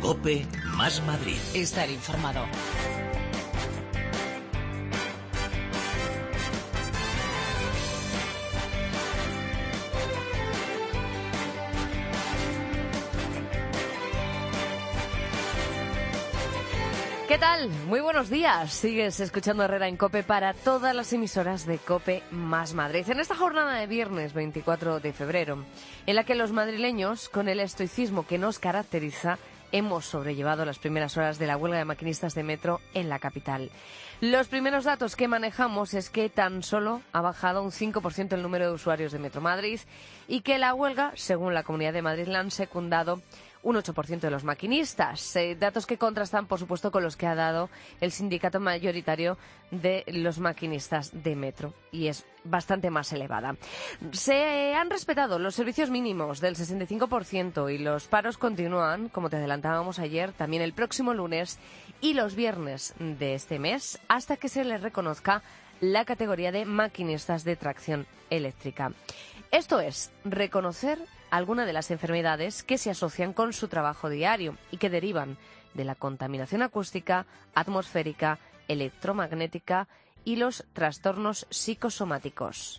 COPE más Madrid. Estar informado. ¿Qué tal? Muy buenos días. Sigues escuchando Herrera en COPE para todas las emisoras de COPE más Madrid. En esta jornada de viernes 24 de febrero, en la que los madrileños, con el estoicismo que nos caracteriza, hemos sobrellevado las primeras horas de la huelga de maquinistas de metro en la capital. Los primeros datos que manejamos es que tan solo ha bajado un 5% el número de usuarios de Metro Madrid y que la huelga, según la Comunidad de Madrid, la han secundado un 8% de los maquinistas. Datos que contrastan, por supuesto, con los que ha dado el sindicato mayoritario de los maquinistas de metro, y es bastante más elevada. Se han respetado los servicios mínimos del 65% y los paros continúan, como te adelantábamos ayer, también el próximo lunes y los viernes de este mes, hasta que se les reconozca la categoría de maquinistas de tracción eléctrica. Esto es, reconocer algunas de las enfermedades que se asocian con su trabajo diario y que derivan de la contaminación acústica, atmosférica, electromagnética y los trastornos psicosomáticos.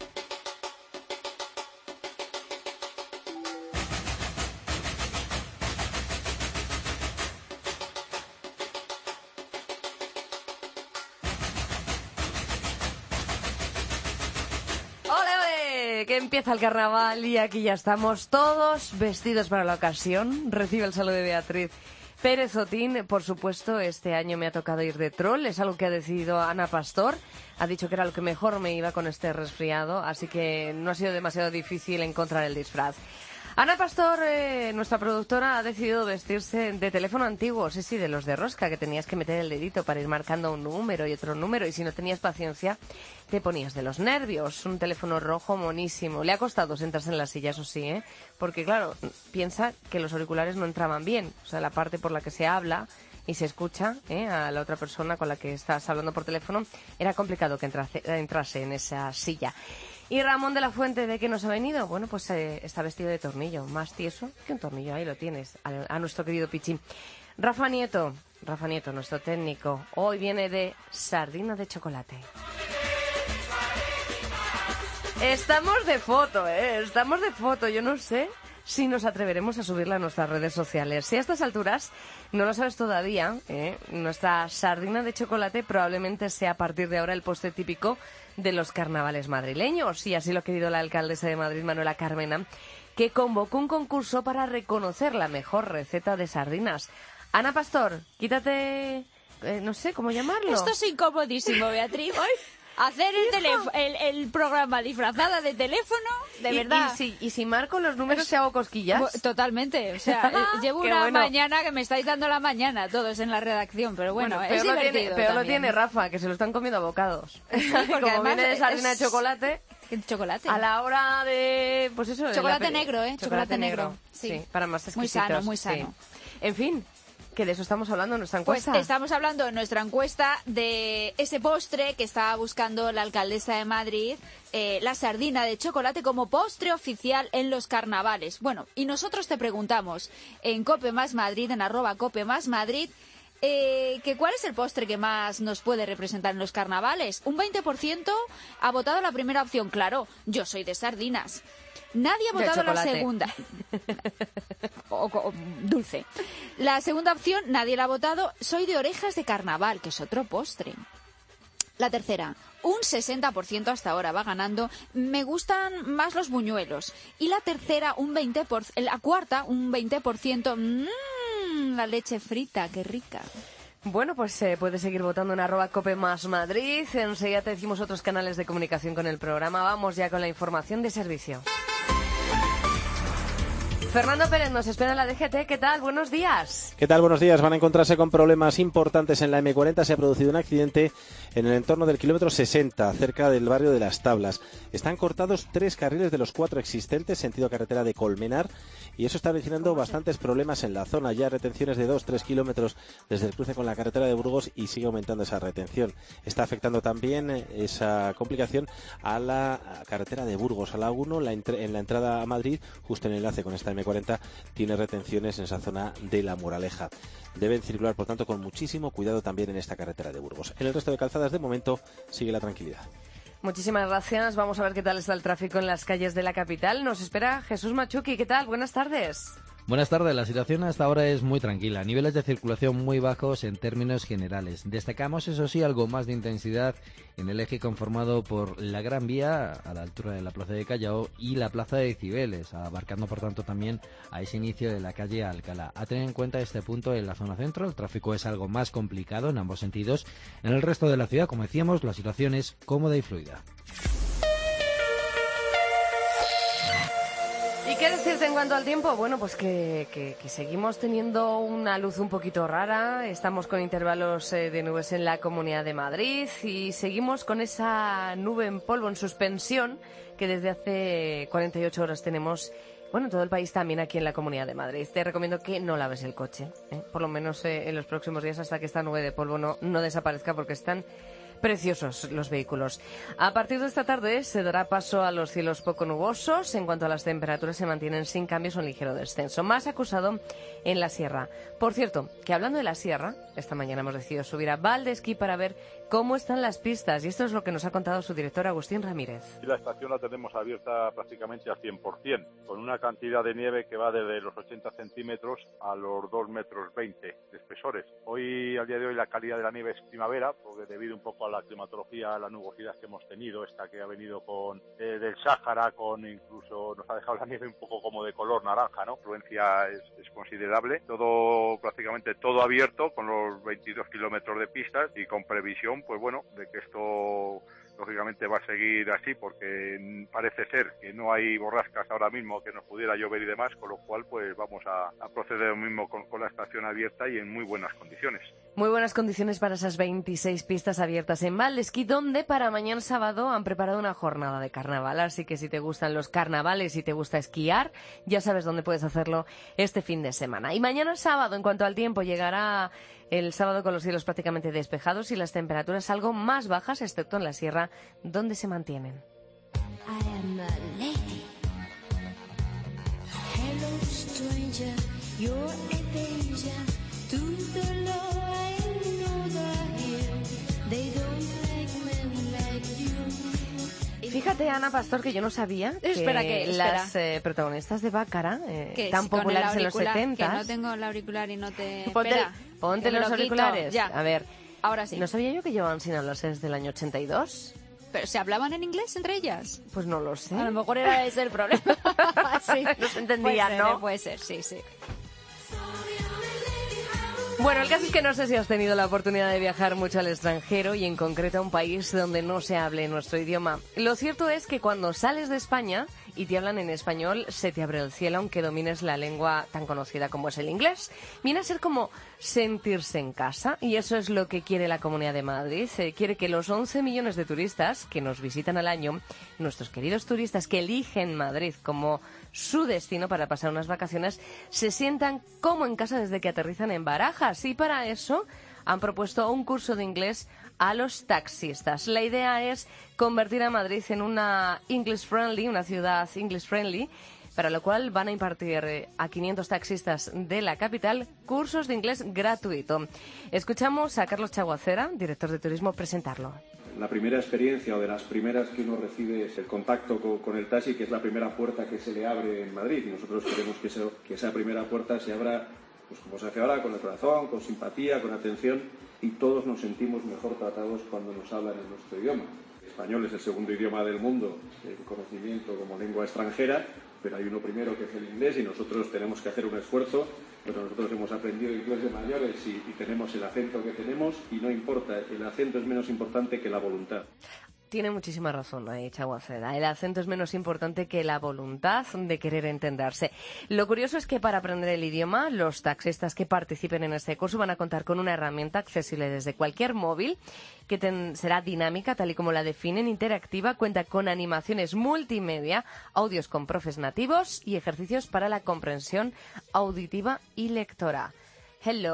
Que empieza el carnaval y aquí ya estamos todos vestidos para la ocasión. Recibe el saludo de Beatriz Pérez Otín. Por supuesto, este año me ha tocado ir de troll. Es algo que ha decidido Ana Pastor. Ha dicho que era lo que mejor me iba con este resfriado, así que no ha sido demasiado difícil encontrar el disfraz. Ana Pastor, nuestra productora, ha decidido vestirse de teléfono antiguo, sí, de los de rosca, que tenías que meter el dedito para ir marcando un número y otro número, y si no tenías paciencia, te ponías de los nervios. Un teléfono rojo monísimo. Le ha costado sentarse en la silla, eso sí, porque claro, piensa que los auriculares no entraban bien, o sea, la parte por la que se habla y se escucha a la otra persona con la que estás hablando por teléfono, era complicado que entrase en esa silla. Y Ramón de la Fuente, ¿de qué nos ha venido? Bueno, pues está vestido de tornillo, más tieso que un tornillo, ahí lo tienes, a nuestro querido Pichín. Rafa Nieto, nuestro técnico, hoy viene de sardina de chocolate. Estamos de foto, yo no sé si nos atreveremos a subirla a nuestras redes sociales. Si a estas alturas no lo sabes todavía, nuestra sardina de chocolate probablemente sea a partir de ahora el postre típico de los carnavales madrileños, y así lo ha querido la alcaldesa de Madrid, Manuela Carmena, que convocó un concurso para reconocer la mejor receta de sardinas. Ana Pastor, quítate, no sé cómo llamarlo. Esto es incomodísimo, Beatriz. Hacer el programa disfrazada de teléfono, de verdad. Y si marco los números, ¿se hago cosquillas? Totalmente. O sea, llevo una mañana que me estáis dando la mañana todos en la redacción, pero bueno, es divertido. Peor lo tiene Rafa, que se lo están comiendo a bocados. Como además viene de sardina de chocolate. Chocolate. A la hora de, pues eso. Chocolate negro, Chocolate negro. Sí, para más exquisitos. Muy sano. Sí. En fin. Que de eso estamos hablando en nuestra encuesta. Pues estamos hablando en nuestra encuesta de ese postre que estaba buscando la alcaldesa de Madrid, la sardina de chocolate como postre oficial en los carnavales. Bueno, y nosotros te preguntamos en COPE más Madrid, en @COPE más Madrid, que cuál es el postre que más nos puede representar en los carnavales. Un 20% ha votado la primera opción, claro, yo soy de sardinas. Nadie ha votado la segunda. o dulce. La segunda opción, nadie la ha votado. Soy de orejas de carnaval, que es otro postre. La tercera, un 60% hasta ahora va ganando. Me gustan más los buñuelos. Y la tercera, la cuarta, un 20%. La leche frita, qué rica. Bueno, pues puedes seguir votando en @COPE más Madrid. Enseguida te decimos otros canales de comunicación con el programa. Vamos ya con la información de servicio. Fernando Pérez nos espera en la DGT. ¿Qué tal? Buenos días. ¿Qué tal? Buenos días. Van a encontrarse con problemas importantes en la M40. Se ha producido un accidente en el entorno del kilómetro 60, cerca del barrio de Las Tablas. Están cortados 3 carriles de los 4 existentes, sentido carretera de Colmenar, y eso está originando bastantes problemas en la zona. Ya retenciones de 2-3 kilómetros desde el cruce con la carretera de Burgos, y sigue aumentando esa retención. Está afectando también esa complicación a la carretera de Burgos, a la 1, en la entrada a Madrid, justo en el enlace con esta M40. M40 tiene retenciones en esa zona de La Moraleja. Deben circular, por tanto, con muchísimo cuidado también en esta carretera de Burgos. En el resto de calzadas, de momento, sigue la tranquilidad. Muchísimas gracias. Vamos a ver qué tal está el tráfico en las calles de la capital. Nos espera Jesús Machuqui. ¿Qué tal? Buenas tardes. Buenas tardes. La situación hasta ahora es muy tranquila. Niveles de circulación muy bajos en términos generales. Destacamos, eso sí, algo más de intensidad en el eje conformado por la Gran Vía a la altura de la Plaza de Callao y la Plaza de Cibeles, abarcando por tanto también a ese inicio de la calle Alcalá. A tener en cuenta este punto en la zona centro, el tráfico es algo más complicado en ambos sentidos. En el resto de la ciudad, como decíamos, la situación es cómoda y fluida. ¿Y qué decirte en cuanto al tiempo? Bueno, pues que seguimos teniendo una luz un poquito rara, estamos con intervalos de nubes en la Comunidad de Madrid y seguimos con esa nube en polvo en suspensión que desde hace 48 horas tenemos, bueno, en todo el país, también aquí en la Comunidad de Madrid. Te recomiendo que no laves el coche, por lo menos en los próximos días hasta que esta nube de polvo no desaparezca, porque están preciosos los vehículos. A partir de esta tarde se dará paso a los cielos poco nubosos. En cuanto a las temperaturas, se mantienen sin cambios o un ligero descenso. Más acusado en la sierra. Por cierto, que hablando de la sierra, esta mañana hemos decidido subir a Valdesquí para ver cómo están las pistas. Y esto es lo que nos ha contado su director, Agustín Ramírez. Y la estación la tenemos abierta prácticamente al 100%, con una cantidad de nieve que va desde los 80 centímetros a los 2,20 metros de espesores. Hoy, al día de hoy, la calidad de la nieve es primavera, porque debido un poco a la climatología, a la nubosidad que hemos tenido, esta que ha venido con del Sáhara, con incluso nos ha dejado la nieve un poco como de color naranja, ¿no? La influencia es considerable. Prácticamente todo abierto, con los 22 kilómetros de pistas y con previsión, pues bueno, de que esto lógicamente va a seguir así, porque parece ser que no hay borrascas ahora mismo que nos pudiera llover y demás, con lo cual pues vamos a proceder lo mismo con la estación abierta y en muy buenas condiciones. Muy buenas condiciones para esas 26 pistas abiertas en Valdesquí, donde para mañana sábado han preparado una jornada de carnaval. Así que si te gustan los carnavales y te gusta esquiar, ya sabes dónde puedes hacerlo este fin de semana. Y mañana sábado, en cuanto al tiempo, llegará el sábado con los cielos prácticamente despejados y las temperaturas algo más bajas, excepto en la sierra, donde se mantienen. I am a lady. Hello, stranger. You're a danger to the law. I know they're here. They don't like men like you. Fíjate, Ana Pastor, que yo no sabía que las protagonistas de Bácara, tan populares en los 70... Que no tengo el auricular y no te... Ponte los auriculares. Ya. A ver, ahora sí. ¿No sabía yo que llevaban sin hablarse desde el año 82? ¿Pero se hablaban en inglés entre ellas? Pues no lo sé. A lo mejor era ese el problema. Sí. No se entendía, ¿no? Puede ser, sí, sí. Bueno, el caso es que no sé si has tenido la oportunidad de viajar mucho al extranjero y en concreto a un país donde no se hable nuestro idioma. Lo cierto es que cuando sales de España y te hablan en español, se te abre el cielo aunque domines la lengua tan conocida como es el inglés. Viene a ser como sentirse en casa y eso es lo que quiere la Comunidad de Madrid. Quiere que los 11 millones de turistas que nos visitan al año, nuestros queridos turistas que eligen Madrid como su destino para pasar unas vacaciones, se sientan como en casa desde que aterrizan en Barajas. Y para eso han propuesto un curso de inglés a los taxistas. La idea es convertir a Madrid en una una ciudad English friendly, para lo cual van a impartir a 500 taxistas de la capital cursos de inglés gratuito. Escuchamos a Carlos Chaguacera, director de turismo, presentarlo. La primera experiencia o de las primeras que uno recibe es el contacto con el taxi, que es la primera puerta que se le abre en Madrid. Y nosotros queremos que esa primera puerta se abra, pues como se hace ahora, con el corazón, con simpatía, con atención, y todos nos sentimos mejor tratados cuando nos hablan en nuestro idioma. El español es el segundo idioma del mundo en conocimiento como lengua extranjera, pero hay uno primero que es el inglés y nosotros tenemos que hacer un esfuerzo, pero nosotros hemos aprendido inglés de mayores y tenemos el acento que tenemos y no importa, el acento es menos importante que la voluntad. Tiene muchísima razón ahí, Chaguacera. El acento es menos importante que la voluntad de querer entenderse. Lo curioso es que para aprender el idioma, los taxistas que participen en este curso van a contar con una herramienta accesible desde cualquier móvil, que será dinámica, tal y como la definen, interactiva, cuenta con animaciones multimedia, audios con profes nativos y ejercicios para la comprensión auditiva y lectora. Hello,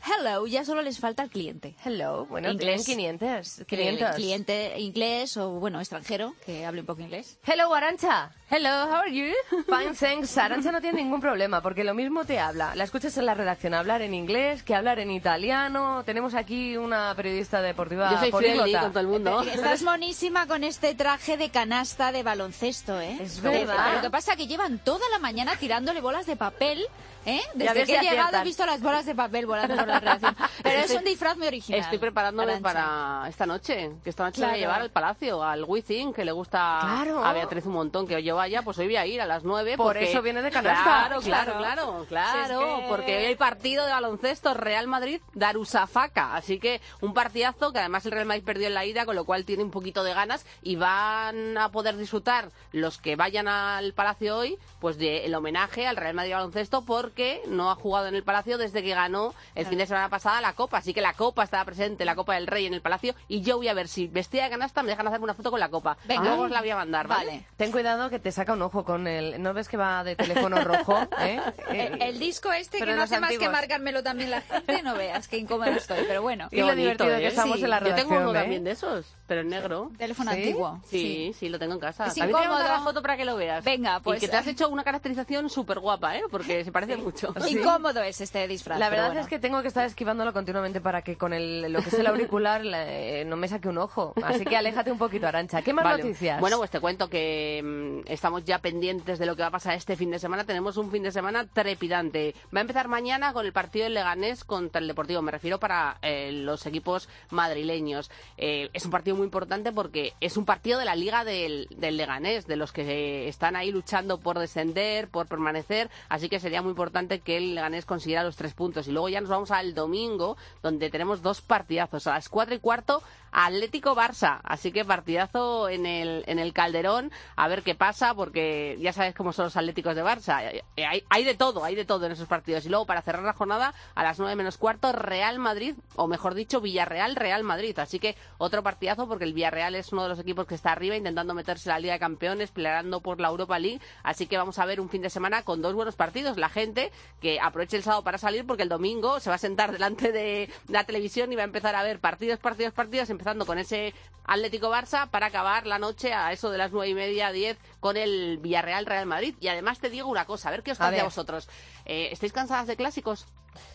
hello, ya solo les falta el cliente. Hello, bueno, Inglés. tienen 500. Cliente inglés o, bueno, extranjero, que hable un poco inglés. Hello, Arantxa. Hello, how are you? Fine, thanks. Arantxa no tiene ningún problema, porque lo mismo te habla. La escuchas en la redacción hablar en inglés que hablar en italiano. Tenemos aquí una periodista deportiva Yo soy friendly políglota. con todo el mundo. Estás monísima con este traje de canasta de baloncesto, ¿eh? Es verdad. Lo que pasa es que llevan toda la mañana tirándole bolas de papel, ¿eh? Ya Desde ves que he si llegado aciertan. he visto las bolas de papel volando por la redacción. Pero es un disfraz muy original. Estoy preparándome Arantxa. para esta noche, que esta noche Claro. voy a llevar al Palacio, al Wizzing, que le gusta Claro. a Beatriz un montón, que yo vaya, pues hoy voy a ir a las 9. Por porque... eso viene de canasta. Claro, Claro. claro, Si es que- porque hoy hay partido de baloncesto Real Madrid-Darusafaka, así que un partidazo que además el Real Madrid perdió en la ida, con lo cual tiene un poquito de ganas y van a poder disfrutar los que vayan al Palacio hoy, pues del homenaje al Real Madrid baloncesto, porque no ha jugado en el Palacio desde que ganó el fin de semana pasada la Copa, así que la Copa estaba presente, la Copa del Rey en el Palacio, y yo voy a ver si vestida de canasta me dejan hacerme una foto con la Copa. Venga. Luego os la voy a mandar, ¿vale? Vale. Ten cuidado que te saca un ojo con el... ¿No ves que va de teléfono rojo? ¿Eh? El disco este Pero que no los hace más que antiguos. marcármelo también la gente, no veas qué incómoda estoy, pero bueno. Y lo divertido que estamos Sí. en la Yo redacción, tengo uno ¿eh? también de esos, pero en negro. Teléfono ¿Sí? antiguo. Sí, lo tengo en casa. Es También te voy a mandar incómodo. la foto para que lo veas. Venga, pues- Y que te has hecho una caracterización súper guapa, ¿eh? Porque se parece mucho. Incómodo es este disfraz. La pero verdad bueno. es que tengo que estar esquivándolo continuamente para que con lo que es el auricular no me saque un ojo. Así que aléjate un poquito, Arantxa. ¿Qué más Vale. noticias? Bueno, pues te cuento que estamos ya pendientes de lo que va a pasar este fin de semana. Tenemos un fin de semana trepidante. Va a empezar mañana con el partido del Leganés contra el Deportivo. Me refiero para los equipos madrileños. Es un partido muy importante porque es un partido de la Liga del Leganés, de los que están ahí luchando por descender, por permanecer. Así que sería muy importante que el Leganés consiguiera los 3 puntos. Y luego ya nos vamos al domingo, donde tenemos 2 partidazos. A las 4:15, Atlético-Barça. Así que partidazo en el Calderón. A ver qué pasa, porque ya sabes cómo son los Atléticos de Barça. Hay de todo en esos partidos. Y luego, para cerrar la jornada, a las 9:15, Real Madrid, o mejor dicho, Villarreal-Real Madrid. Así que otro partidazo, porque el Villarreal es uno de los equipos que está arriba, intentando meterse en la Liga de Campeones, peleando por la Europa League. Así que vamos a ver un fin de semana con 2 buenos partidos. La gente que aproveche el sábado para salir, porque el domingo se va a sentar delante de la televisión y va a empezar a ver partidos, empezando con ese Atlético-Barça, para acabar la noche a eso de las 9:30, 10, con el Villarreal-Real Madrid. Y además te digo una cosa, a ver qué os parece a vosotros. ¿Estáis cansadas de clásicos?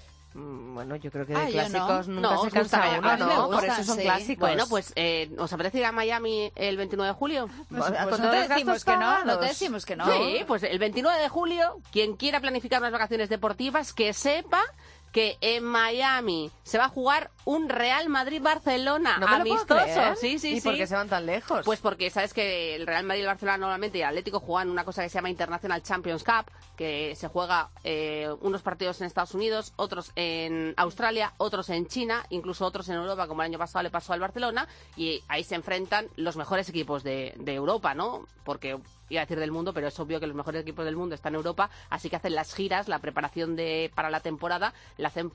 Bueno, yo creo que de yo clásicos no. nunca No, se os cansa gusta, uno, a mí me ¿no? Por gustan, eso son sí. clásicos. Bueno, pues ¿os apetece ir a Miami el 29 de julio? Pues con no todos te los decimos gastos que no, no pagados. te decimos que no. Sí, pues el 29 de julio, quien quiera planificar unas vacaciones deportivas, que sepa que en Miami se va a jugar un Real Madrid-Barcelona No me lo puedo amistoso. creer. Sí, sí, ¿Y sí. por qué se van tan lejos? Pues porque sabes que el Real Madrid y el Barcelona normalmente y el Atlético juegan una cosa que se llama International Champions Cup, que se juega unos partidos en Estados Unidos, otros en Australia, otros en China, incluso otros en Europa, como el año pasado le pasó al Barcelona, y ahí se enfrentan los mejores equipos de Europa, ¿no? Porque iba a decir del mundo, pero es obvio que los mejores equipos del mundo están en Europa, así que hacen las giras, la preparación para la temporada, la hacen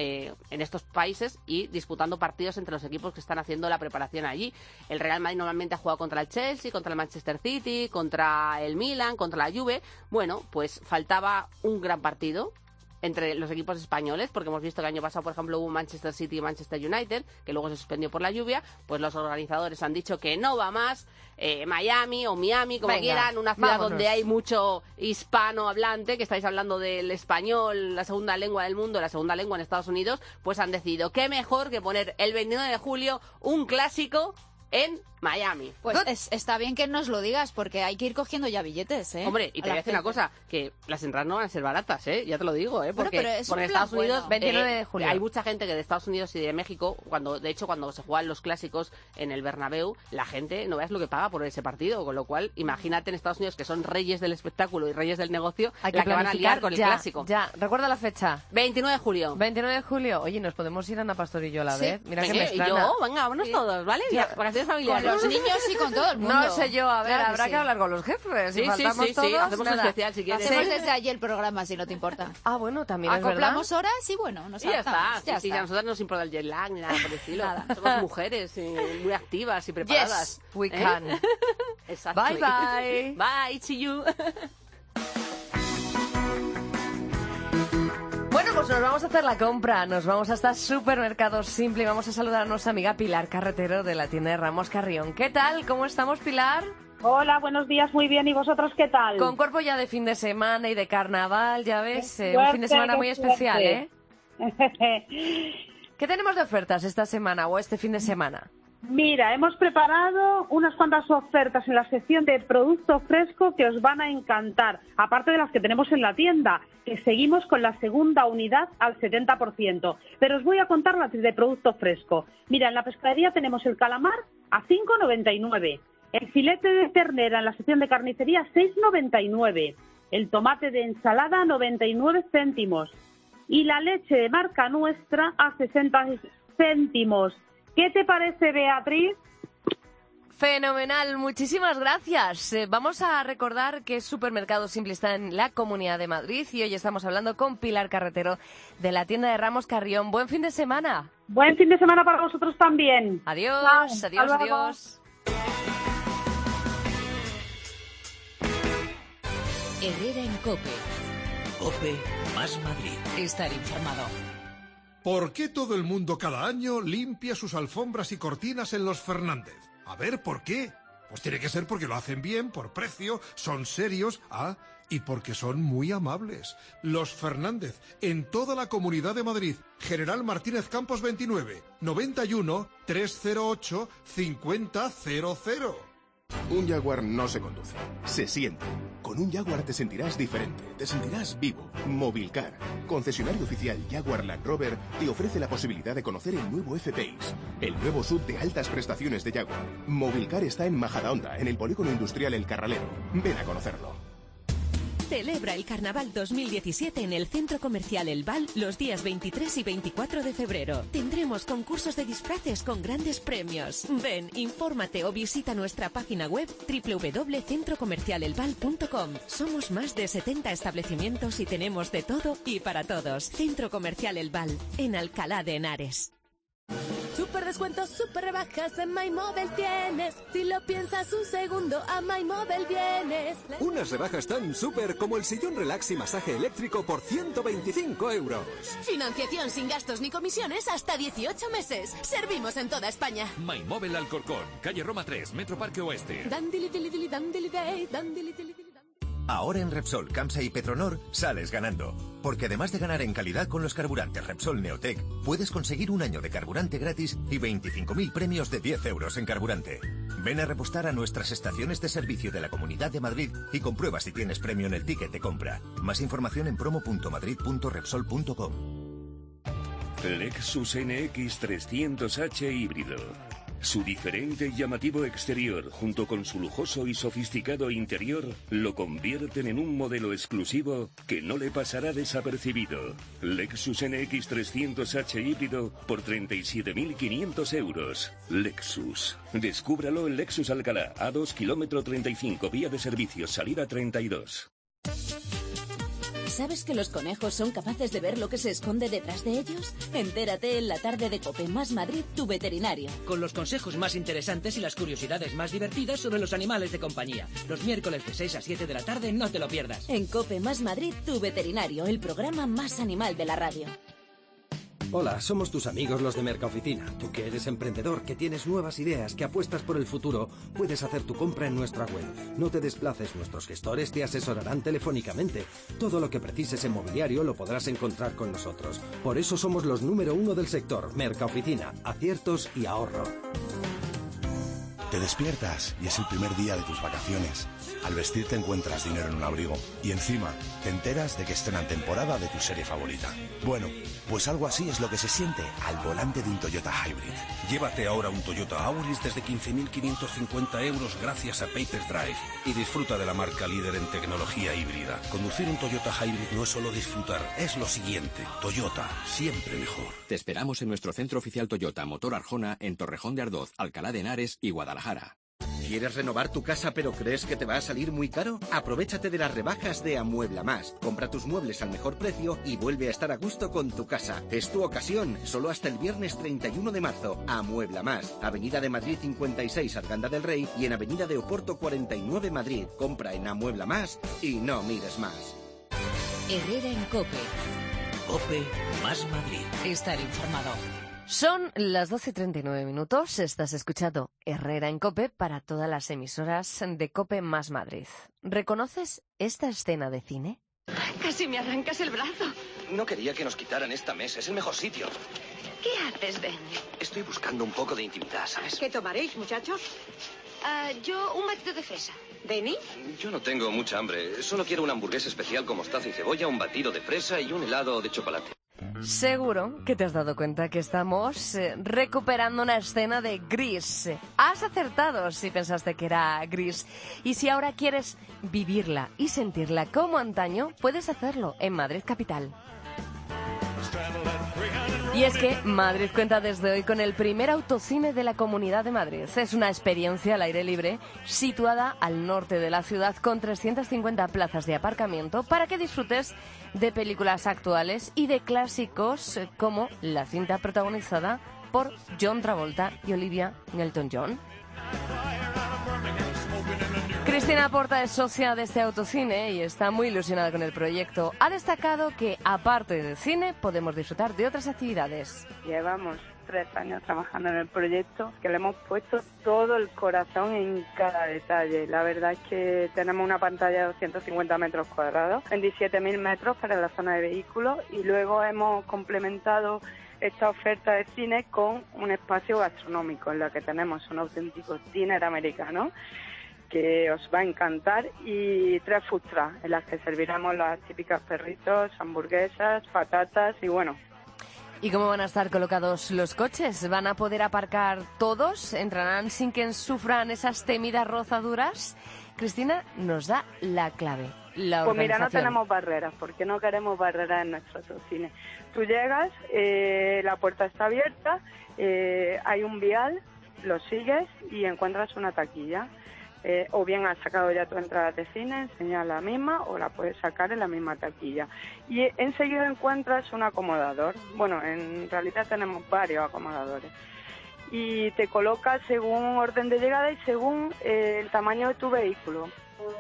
en estos países y disputando partidos entre los equipos que están haciendo la preparación allí. El Real Madrid normalmente ha jugado contra el Chelsea, contra el Manchester City, contra el Milan, contra la Juve. Bueno, pues faltaba un gran partido entre los equipos españoles, porque hemos visto que el año pasado, por ejemplo, hubo Manchester City y Manchester United, que luego se suspendió por la lluvia. Pues los organizadores han dicho que no va más. Miami o Miami, como Venga, quieran, una ciudad vámonos. donde hay mucho hispanohablante, que estáis hablando del español, la segunda lengua del mundo, la segunda lengua en Estados Unidos, pues han decidido qué mejor que poner el 29 de julio un clásico en Miami. Pues está bien que nos lo digas, porque hay que ir cogiendo ya billetes, ¿eh? Hombre, y te A voy a la decir una gente. cosa, que las entradas no van a ser baratas, ¿eh? Ya te lo digo, ¿eh? Porque, pero es porque un en Estados plan Unidos, bueno. 29 de julio. hay mucha gente que de Estados Unidos y de México, cuando se juegan los clásicos en el Bernabéu, la gente no veas lo que paga por ese partido, con lo cual, imagínate en Estados Unidos, que son reyes del espectáculo y reyes del negocio, Hay la que van a liar con el ya, clásico. Ya, recuerda la fecha. 29 de julio. 29 de julio. Oye, ¿nos podemos ir a Ana Pastor y yo a la Sí. vez? Mira que Venga, me y extraña. yo, venga, vámonos todos, ¿vale? Ya. Vacaciones Con familiares. los niños y con todo el mundo. No sé yo, a ver, Claro habrá sí. que hablar con los jefes. Sí, Si sí, faltamos sí, todos, sí, hacemos un nada. especial si quieres. Hacemos Sí. desde allí el programa, si no te importa. Ah, bueno, también es verdad. Acoplamos horas y bueno, nos Y ya adaptamos. está, sí, sí, a nosotros no nos importa el jet lag ni nada por el estilo. Nada. Somos mujeres muy activas y preparadas. Yes, we ¿eh? can. Exactly. Bye, bye. Bye, see you. Bueno, pues Pues nos vamos a hacer la compra, nos vamos hasta Supermercados Simple y vamos a saludar a nuestra amiga Pilar Carretero de la tienda de Ramos Carrión. ¿Qué tal? ¿Cómo estamos, Pilar? Hola, buenos días, muy bien. ¿Y vosotros qué tal? Con cuerpo ya de fin de semana y de carnaval, ya ves, un fin de semana muy especial, ¿eh? ¿Qué tenemos de ofertas esta semana o este fin de semana? Mira, hemos preparado unas cuantas ofertas en la sección de producto fresco que os van a encantar, aparte de las que tenemos en la tienda, que seguimos con la segunda unidad al 70%. Pero os voy a contar las de producto fresco. Mira, en la pescadería tenemos el calamar a 5,99, el filete de ternera en la sección de carnicería 6,99, el tomate de ensalada 99 céntimos y la leche de marca nuestra a 60 céntimos. ¿Qué te parece, Beatriz? Fenomenal, muchísimas gracias. Vamos a recordar que Supermercado Simple está en la Comunidad de Madrid y hoy estamos hablando con Pilar Carretero de la tienda de Ramos Carrión. Buen fin de semana. Buen fin de semana para vosotros también. Adiós, Chao. adiós, Hasta luego. adiós. Herrera en COPE. COPE más Madrid. Estar informado. ¿Por qué todo el mundo cada año limpia sus alfombras y cortinas en los Fernández? A ver, ¿por qué? Pues tiene que ser porque lo hacen bien, por precio, son serios, y porque son muy amables. Los Fernández, en toda la Comunidad de Madrid. General Martínez Campos 29, 91 308 5000. Un Jaguar no se conduce, se siente. Con un Jaguar te sentirás diferente, te sentirás vivo. Movilcar, concesionario oficial Jaguar Land Rover, te ofrece la posibilidad de conocer el nuevo F-Pace, el nuevo SUV de altas prestaciones de Jaguar. Movilcar está en Majadahonda, en el polígono industrial El Carralero. Ven a conocerlo. Celebra el Carnaval 2017 en el Centro Comercial El Val los días 23 y 24 de febrero. Tendremos concursos de disfraces con grandes premios. Ven, infórmate o visita nuestra página web www.centrocomercialelval.com. Somos más de 70 establecimientos y tenemos de todo y para todos. Centro Comercial El Val, en Alcalá de Henares. Super descuentos, super rebajas en MyMobile tienes. Si lo piensas un segundo, a MyMobile vienes. Unas rebajas tan súper como el sillón relax y masaje eléctrico por 125 €. Financiación sin gastos ni comisiones hasta 18 meses. Servimos en toda España. MyMobile Alcorcón, calle Roma 3, Metro Parque Oeste. Ahora en Repsol, Camsa y Petronor sales ganando. Porque además de ganar en calidad con los carburantes Repsol Neotec, puedes conseguir un año de carburante gratis y 25.000 premios de 10 € en carburante. Ven a repostar a nuestras estaciones de servicio de la Comunidad de Madrid y comprueba si tienes premio en el ticket de compra. Más información en promo.madrid.repsol.com. Lexus NX 300h híbrido. Su diferente y llamativo exterior, junto con su lujoso y sofisticado interior, lo convierten en un modelo exclusivo que no le pasará desapercibido. Lexus NX 300h híbrido por 37.500 €. Lexus. Descúbralo en Lexus Alcalá, A2, kilómetro 35, vía de servicios, salida 32. ¿Sabes que los conejos son capaces de ver lo que se esconde detrás de ellos? Entérate en la tarde de COPE más Madrid, tu veterinario. Con los consejos más interesantes y las curiosidades más divertidas sobre los animales de compañía. Los miércoles de 6 a 7 de la tarde, no te lo pierdas. En COPE más Madrid, tu veterinario, el programa más animal de la radio. Hola, somos tus amigos los de Mercaoficina. Tú que eres emprendedor, que tienes nuevas ideas, que apuestas por el futuro, puedes hacer tu compra en nuestra web. No te desplaces, nuestros gestores te asesorarán telefónicamente. Todo lo que precises en mobiliario lo podrás encontrar con nosotros. Por eso somos los número 1 del sector. Mercaoficina, aciertos y ahorro. Te despiertas y es el primer día de tus vacaciones. Al vestirte encuentras dinero en un abrigo y encima te enteras de que estrenan temporada de tu serie favorita. Bueno, pues algo así es lo que se siente al volante de un Toyota Hybrid. Llévate ahora un Toyota Auris desde 15.550 € gracias a Papers Drive y disfruta de la marca líder en tecnología híbrida. Conducir un Toyota Hybrid no es solo disfrutar, es lo siguiente. Toyota, siempre mejor. Te esperamos en nuestro centro oficial Toyota Motor Arjona en Torrejón de Ardoz, Alcalá de Henares y Guadalajara. ¿Quieres renovar tu casa pero crees que te va a salir muy caro? Aprovéchate de las rebajas de Amuebla Más. Compra tus muebles al mejor precio y vuelve a estar a gusto con tu casa. Es tu ocasión, solo hasta el viernes 31 de marzo. Amuebla Más. Avenida de Madrid 56, Arganda del Rey y en Avenida de Oporto 49, Madrid. Compra en Amuebla Más y no mires más. Herrera en COPE. COPE más Madrid. Estar informado. Son las 12:39. Estás escuchando Herrera en COPE para todas las emisoras de COPE más Madrid. ¿Reconoces esta escena de cine? Casi me arrancas el brazo. No quería que nos quitaran esta mesa. Es el mejor sitio. ¿Qué haces, Ben? Estoy buscando un poco de intimidad, ¿sabes? ¿Qué tomaréis, muchachos? Yo un batido de fresa. ¿Denny? Yo no tengo mucha hambre. Solo quiero una hamburguesa especial con mostaza y cebolla, un batido de fresa y un helado de chocolate. Seguro que te has dado cuenta que estamos recuperando una escena de Gris. Has acertado si pensaste que era Gris. Y si ahora quieres vivirla y sentirla como antaño, puedes hacerlo en Madrid Capital. Y es que Madrid cuenta desde hoy con el primer autocine de la Comunidad de Madrid. Es una experiencia al aire libre situada al norte de la ciudad con 350 plazas de aparcamiento para que disfrutes de películas actuales y de clásicos como la cinta protagonizada por John Travolta y Olivia Newton-John. Cristina Porta es socia de este autocine y está muy ilusionada con el proyecto. Ha destacado que, aparte del cine, podemos disfrutar de otras actividades. Llevamos 3 años trabajando en el proyecto, que le hemos puesto todo el corazón en cada detalle. La verdad es que tenemos una pantalla de 250 metros cuadrados, 27.000 metros para la zona de vehículos, y luego hemos complementado esta oferta de cine con un espacio gastronómico en la que tenemos un auténtico diner americano que os va a encantar, y 3 food trucks en las que serviremos las típicas perritos, hamburguesas, patatas y bueno. ¿Y cómo van a estar colocados los coches? ¿Van a poder aparcar todos? ¿Entrarán sin que sufran esas temidas rozaduras? Cristina nos da la clave, la organización. Pues mira, no tenemos barreras, porque no queremos barreras en nuestro autocine. Tú llegas, la puerta está abierta, hay un vial, lo sigues y encuentras una taquilla. O bien has sacado ya tu entrada de cine, enseñas la misma, o la puedes sacar en la misma taquilla. Y enseguida encuentras un acomodador. Bueno, en realidad tenemos varios acomodadores. Y te colocas según orden de llegada y según el tamaño de tu vehículo.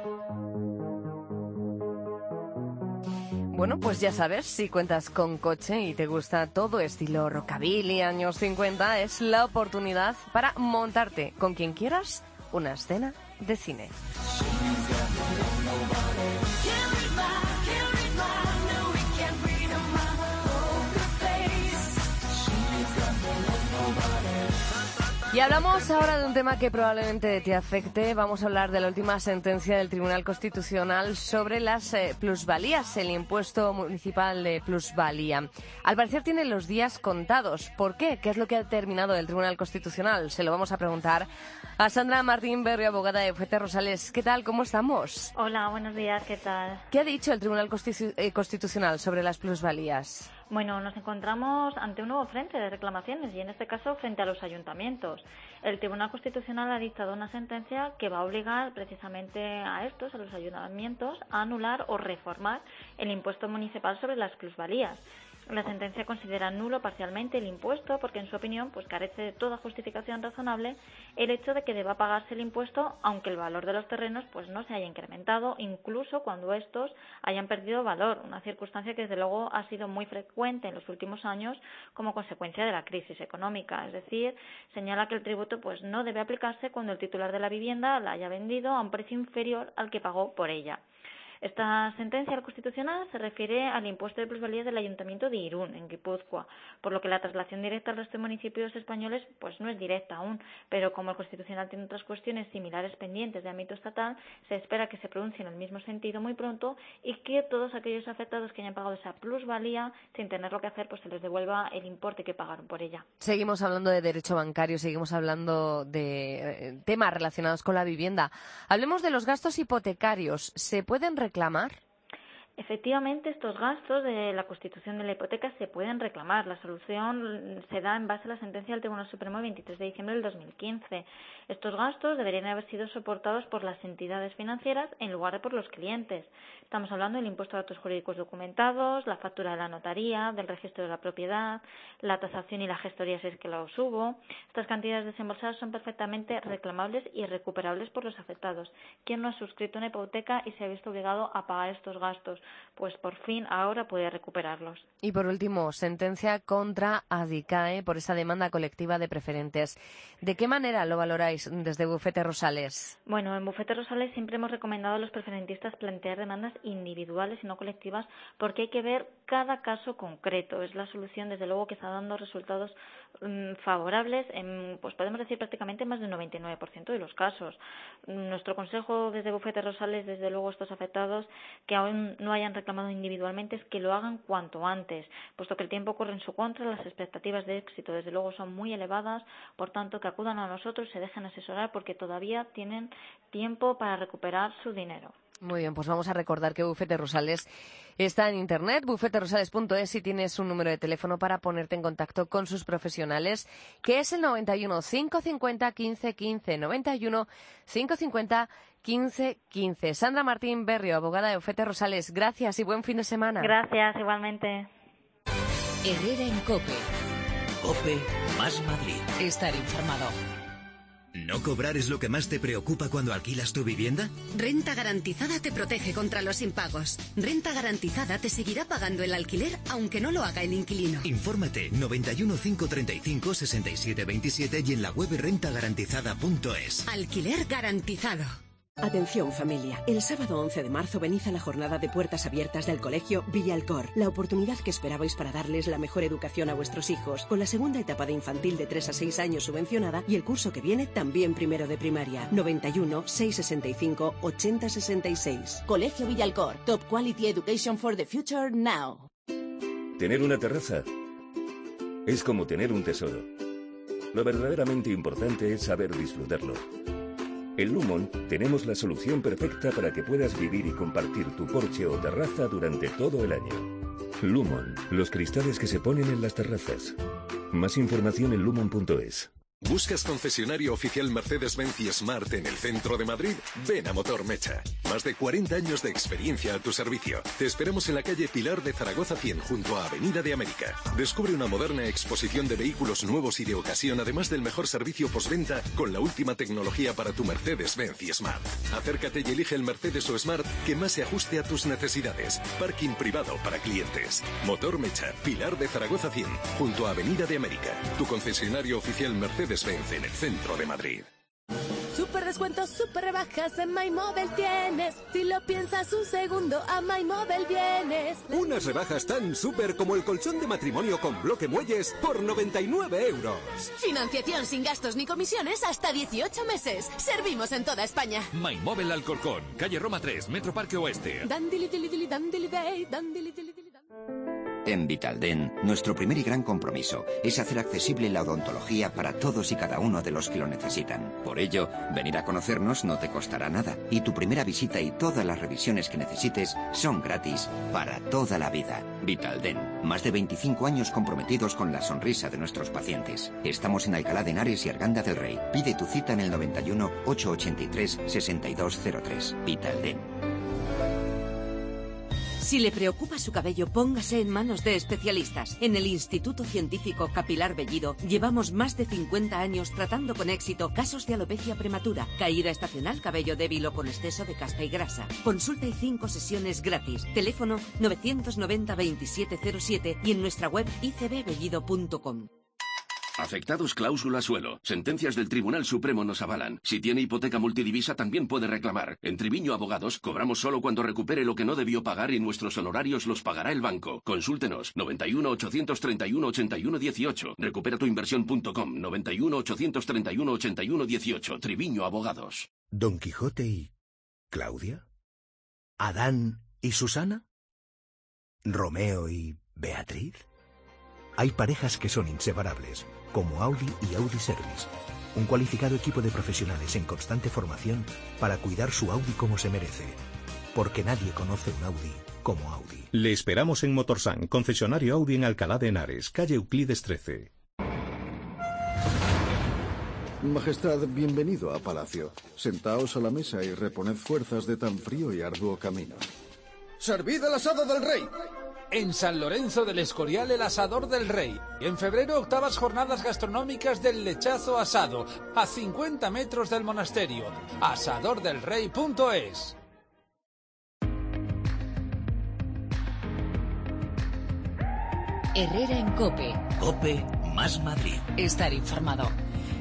Bueno, pues ya sabes, si cuentas con coche y te gusta todo estilo rockabilly, años 50, es la oportunidad para montarte con quien quieras una escena de cine. Y hablamos ahora de un tema que probablemente te afecte. Vamos a hablar de la última sentencia del Tribunal Constitucional sobre las plusvalías, el impuesto municipal de plusvalía. Al parecer tiene los días contados. ¿Por qué? ¿Qué es lo que ha determinado el Tribunal Constitucional? Se lo vamos a preguntar a Sandra Martín Berrio, abogada de Fuete Rosales. ¿Qué tal? ¿Cómo estamos? Hola, buenos días. ¿Qué tal? ¿Qué ha dicho el Tribunal Constitucional sobre las plusvalías? Bueno, nos encontramos ante un nuevo frente de reclamaciones y en este caso frente a los ayuntamientos. El Tribunal Constitucional ha dictado una sentencia que va a obligar precisamente a estos, a los ayuntamientos, a anular o reformar el impuesto municipal sobre las plusvalías. La sentencia considera nulo parcialmente el impuesto porque, en su opinión, pues carece de toda justificación razonable el hecho de que deba pagarse el impuesto aunque el valor de los terrenos pues no se haya incrementado, incluso cuando estos hayan perdido valor, una circunstancia que desde luego ha sido muy frecuente en los últimos años como consecuencia de la crisis económica. Es decir, señala que el tributo pues no debe aplicarse cuando el titular de la vivienda la haya vendido a un precio inferior al que pagó por ella. Esta sentencia del Constitucional se refiere al impuesto de plusvalías del Ayuntamiento de Irún, en Guipúzcoa, por lo que la traslación directa al resto de municipios españoles pues no es directa aún, pero como el Constitucional tiene otras cuestiones similares pendientes de ámbito estatal, se espera que se pronuncie en el mismo sentido muy pronto y que todos aquellos afectados que hayan pagado esa plusvalía, sin tener lo que hacer, pues se les devuelva el importe que pagaron por ella. Seguimos hablando de derecho bancario, seguimos hablando de temas relacionados con la vivienda. Hablemos de los gastos hipotecarios. ¿Se pueden reclamar? Efectivamente, estos gastos de la constitución de la hipoteca se pueden reclamar. La solución se da en base a la sentencia del Tribunal Supremo del 23 de diciembre del 2015. Estos gastos deberían haber sido soportados por las entidades financieras en lugar de por los clientes. Estamos hablando del impuesto de actos jurídicos documentados, la factura de la notaría, del registro de la propiedad, la tasación y la gestoría si es que los hubo. Estas cantidades desembolsadas son perfectamente reclamables y recuperables por los afectados. ¿Quién no ha suscrito una hipoteca y se ha visto obligado a pagar estos gastos? pues por fin ahora puede recuperarlos. Y por último, sentencia contra Adicae por esa demanda colectiva de preferentes. ¿De qué manera lo valoráis desde Bufete Rosales? Bueno, en Bufete Rosales siempre hemos recomendado a los preferentistas plantear demandas individuales y no colectivas, porque hay que ver cada caso concreto. Es la solución, desde luego, que está dando resultados favorables en, pues podemos decir, prácticamente más del 99% de los casos. Nuestro consejo desde Bufete Rosales, desde luego, a estos afectados que aún no hayan reclamado individualmente, es que lo hagan cuanto antes, puesto que el tiempo corre en su contra, las expectativas de éxito desde luego son muy elevadas, por tanto que acudan a nosotros, se dejen asesorar, porque todavía tienen tiempo para recuperar su dinero. Muy bien, pues vamos a recordar que Bufete Rosales está en internet, bufeterosales.es, y tienes un número de teléfono para ponerte en contacto con sus profesionales, que es el 91 550 15 15, 91 550 15 15. Sandra Martín Berrio, abogada de Bufete Rosales, gracias y buen fin de semana. Gracias, igualmente. Herrera en COPE. COPE más Madrid. Estar informado. ¿No cobrar es lo que más te preocupa cuando alquilas tu vivienda? Renta Garantizada te protege contra los impagos. Renta Garantizada te seguirá pagando el alquiler aunque no lo haga el inquilino. Infórmate 91 535 67 27 y en la web rentagarantizada.es. Alquiler garantizado. Atención familia, el sábado 11 de marzo venid a la jornada de puertas abiertas del Colegio Villalcor, la oportunidad que esperabais para darles la mejor educación a vuestros hijos, con la segunda etapa de infantil de 3 a 6 años subvencionada y el curso que viene también primero de primaria. 91 665 80 66. Colegio Villalcor, Top Quality Education for the Future Now. Tener una terraza es como tener un tesoro. Lo verdaderamente importante es saber disfrutarlo. En Lumon tenemos la solución perfecta para que puedas vivir y compartir tu porche o terraza durante todo el año. Lumon, los cristales que se ponen en las terrazas. Más información en lumon.es. ¿Buscas concesionario oficial Mercedes-Benz y Smart en el centro de Madrid? Ven a Motor Mecha. Más de 40 años de experiencia a tu servicio. Te esperamos en la calle Pilar de Zaragoza 100, junto a Avenida de América. Descubre una moderna exposición de vehículos nuevos y de ocasión, además del mejor servicio postventa con la última tecnología para tu Mercedes-Benz y Smart. Acércate y elige el Mercedes o Smart que más se ajuste a tus necesidades. Parking privado para clientes. Motor Mecha, Pilar de Zaragoza 100, junto a Avenida de América. Tu concesionario oficial Mercedes-Benz en el centro de Madrid. Super descuentos, super rebajas en MyMobile tienes. Si lo piensas un segundo, a MyMobile vienes. Unas rebajas tan súper como el colchón de matrimonio con bloque muelles por 99 €. Financiación sin gastos ni comisiones hasta 18 meses. Servimos en toda España. MyMobile Alcorcón, calle Roma 3, Metro Parque Oeste. En Vitalden, nuestro primer y gran compromiso es hacer accesible la odontología para todos y cada uno de los que lo necesitan. Por ello, venir a conocernos no te costará nada y tu primera visita y todas las revisiones que necesites son gratis para toda la vida. Vitalden, más de 25 años comprometidos con la sonrisa de nuestros pacientes. Estamos en Alcalá de Henares y Arganda del Rey. Pide tu cita en el 91 883 6203. Vitalden. Si le preocupa su cabello, póngase en manos de especialistas. En el Instituto Científico Capilar Bellido llevamos más de 50 años tratando con éxito casos de alopecia prematura, caída estacional, cabello débil o con exceso de caspa y grasa. Consulta y 5 sesiones gratis. Teléfono 990 2707 y en nuestra web icbbellido.com. Afectados cláusula suelo. Sentencias del Tribunal Supremo nos avalan. Si tiene hipoteca multidivisa también puede reclamar. En Triviño Abogados cobramos solo cuando recupere lo que no debió pagar y nuestros honorarios los pagará el banco. Consúltenos. 91 831 81 18. Recuperatuinversión.com. 91 831 81 18. Triviño Abogados. ¿Don Quijote y Claudia? ¿Adán y Susana? ¿Romeo y Beatriz? Hay parejas que son inseparables, como Audi y Audi Service, un cualificado equipo de profesionales en constante formación para cuidar su Audi como se merece, porque nadie conoce un Audi como Audi. Le esperamos en Motorsan, concesionario Audi en Alcalá de Henares, calle Euclides 13. Majestad, bienvenido a Palacio. Sentaos a la mesa y reponed fuerzas de tan frío y arduo camino. ¡Servid el asado del rey! En San Lorenzo del Escorial, el asador del rey. En febrero, 8ª jornadas gastronómicas del lechazo asado, a 50 metros del monasterio. Asadordelrey.es. Herrera en COPE. COPE más Madrid. Estar informado.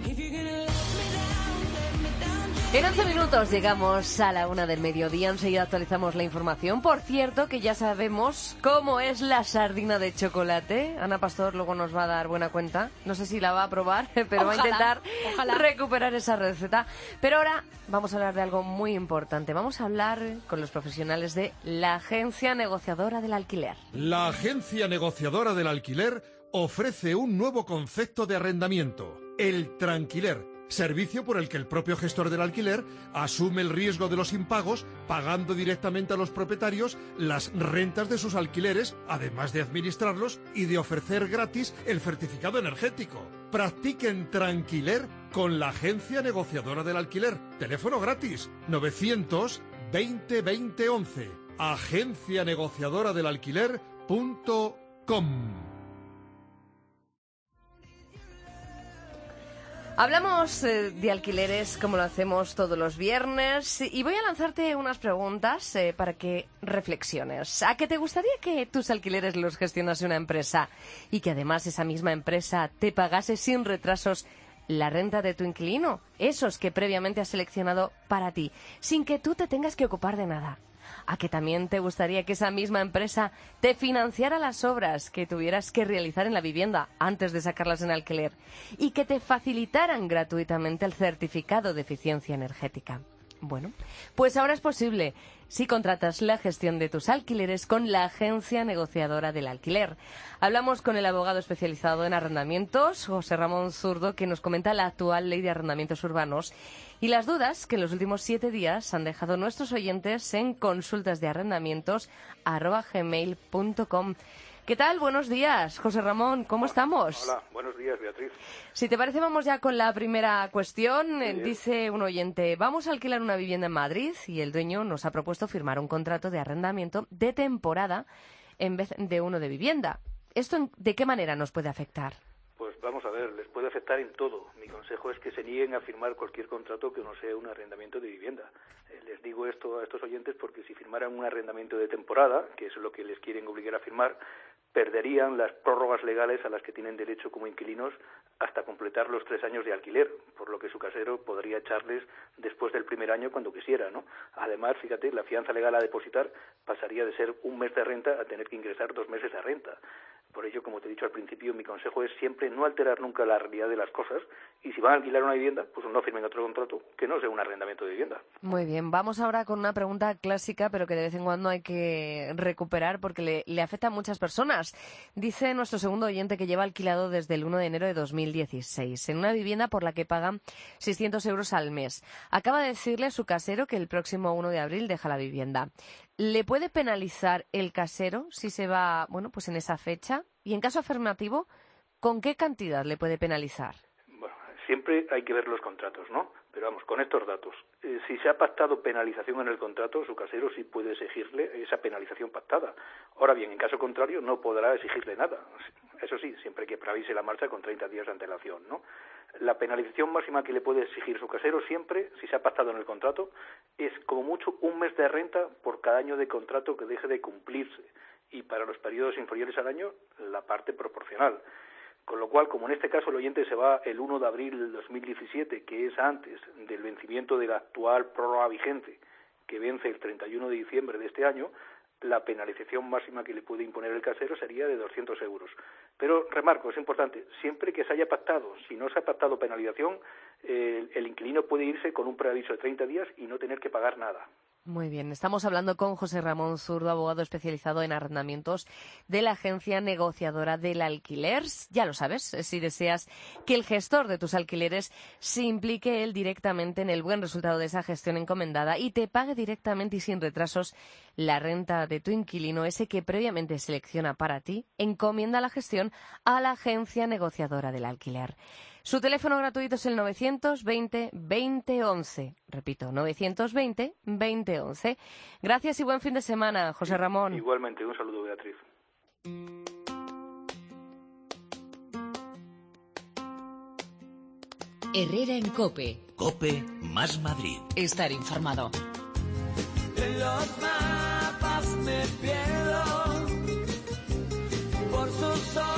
En 11 minutos llegamos a la 1 del mediodía. Enseguida actualizamos la información. Por cierto, que ya sabemos cómo es la sardina de chocolate. Ana Pastor luego nos va a dar buena cuenta. No sé si la va a probar, pero va a intentar recuperar esa receta. Pero ahora vamos a hablar de algo muy importante. Vamos a hablar con los profesionales de la Agencia Negociadora del Alquiler. La Agencia Negociadora del Alquiler ofrece un nuevo concepto de arrendamiento, el tranquiler. Servicio por el que el propio gestor del alquiler asume el riesgo de los impagos, pagando directamente a los propietarios las rentas de sus alquileres, además de administrarlos y de ofrecer gratis el certificado energético. Practiquen tranquiler con la Agencia Negociadora del Alquiler. Teléfono gratis 900 20 20 11. agencianegociadoradelalquiler.com. Hablamos de alquileres como lo hacemos todos los viernes y voy a lanzarte unas preguntas para que reflexiones. ¿A qué te gustaría que tus alquileres los gestionase una empresa y que además esa misma empresa te pagase sin retrasos la renta de tu inquilino? Esos que previamente has seleccionado para ti, sin que tú te tengas que ocupar de nada. ¿A que también te gustaría que esa misma empresa te financiara las obras que tuvieras que realizar en la vivienda antes de sacarlas en alquiler y que te facilitaran gratuitamente el certificado de eficiencia energética? Bueno, pues ahora es posible si contratas la gestión de tus alquileres con la Agencia Negociadora del Alquiler. Hablamos con el abogado especializado en arrendamientos, José Ramón Zurdo, que nos comenta la actual ley de arrendamientos urbanos y las dudas que en los últimos 7 días han dejado nuestros oyentes en consultasdearrendamientos@gmail.com. ¿Qué tal? Buenos días, José Ramón. ¿Cómo estamos? Hola, buenos días, Beatriz. Si te parece, vamos ya con la primera cuestión. Dice un oyente, vamos a alquilar una vivienda en Madrid y el dueño nos ha propuesto firmar un contrato de arrendamiento de temporada en vez de uno de vivienda. ¿Esto de qué manera nos puede afectar? Pues vamos a ver, les puede afectar en todo. Mi consejo es que se nieguen a firmar cualquier contrato que no sea un arrendamiento de vivienda. Les digo esto a estos oyentes porque si firmaran un arrendamiento de temporada, que es lo que les quieren obligar a firmar, perderían las prórrogas legales a las que tienen derecho como inquilinos hasta completar los 3 años de alquiler, por lo que su casero podría echarles después del primer año cuando quisiera, ¿no? Además, fíjate, la fianza legal a depositar pasaría de ser 1 mes de renta a tener que ingresar 2 meses de renta. Por ello, como te he dicho al principio, mi consejo es siempre no alterar nunca la realidad de las cosas y si van a alquilar una vivienda, pues no firmen otro contrato que no sea un arrendamiento de vivienda. Muy bien, vamos ahora con una pregunta clásica, pero que de vez en cuando hay que recuperar porque le afecta a muchas personas. Dice nuestro segundo oyente que lleva alquilado desde el 1 de enero de 2016 en una vivienda por la que pagan 600 euros al mes. Acaba de decirle a su casero que el próximo 1 de abril deja la vivienda. ¿Le puede penalizar el casero si se va, bueno, pues en esa fecha? Y en caso afirmativo, ¿con qué cantidad le puede penalizar? Bueno, siempre hay que ver los contratos, ¿no? Pero vamos, con estos datos. Si se ha pactado penalización en el contrato, su casero sí puede exigirle esa penalización pactada. Ahora bien, en caso contrario, no podrá exigirle nada. Eso sí, siempre que preavise la marcha con 30 días de antelación, ¿no? La penalización máxima que le puede exigir su casero siempre, si se ha pactado en el contrato, es como mucho 1 mes de renta por cada año de contrato que deje de cumplirse. Y para los periodos inferiores al año, la parte proporcional. Con lo cual, como en este caso el oyente se va el 1 de abril del 2017, que es antes del vencimiento de la actual prórroga vigente, que vence el 31 de diciembre de este año, la penalización máxima que le puede imponer el casero sería de 200 euros. Pero, remarco, es importante, siempre que se haya pactado, si no se ha pactado penalización, el inquilino puede irse con un preaviso de 30 días y no tener que pagar nada. Muy bien, estamos hablando con José Ramón Zurdo, abogado especializado en arrendamientos de la Agencia Negociadora del Alquiler. Ya lo sabes, si deseas que el gestor de tus alquileres se implique él directamente en el buen resultado de esa gestión encomendada y te pague directamente y sin retrasos la renta de tu inquilino, ese que previamente selecciona para ti, encomienda la gestión a la Agencia Negociadora del Alquiler. Su teléfono gratuito es el 920-2011. Repito, 920-2011. Gracias y buen fin de semana, José Ramón. Igualmente, un saludo, Beatriz. Herrera en COPE. COPE más Madrid. Estar informado. En los mapas me pierdo por sus ojos.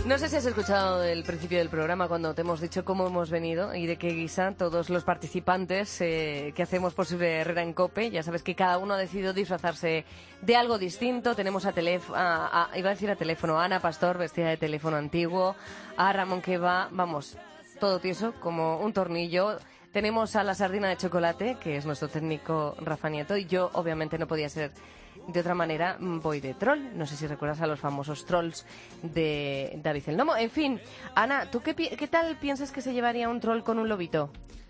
No sé si has escuchado el principio del programa cuando te hemos dicho cómo hemos venido y de qué guisa todos los participantes que hacemos posible Herrera en COPE. Ya sabes que cada uno ha decidido disfrazarse de algo distinto. Tenemos iba a decir a teléfono, a Ana Pastor vestida de teléfono antiguo, a Ramón que va, vamos, todo tieso como un tornillo. Tenemos a la sardina de chocolate, que es nuestro técnico Rafa Nieto, y yo obviamente no podía ser de otra manera, voy de troll. No sé si recuerdas a los famosos trolls de David el Nomo. En fin, Ana, ¿tú qué tal piensas que se llevaría un troll con un lobito?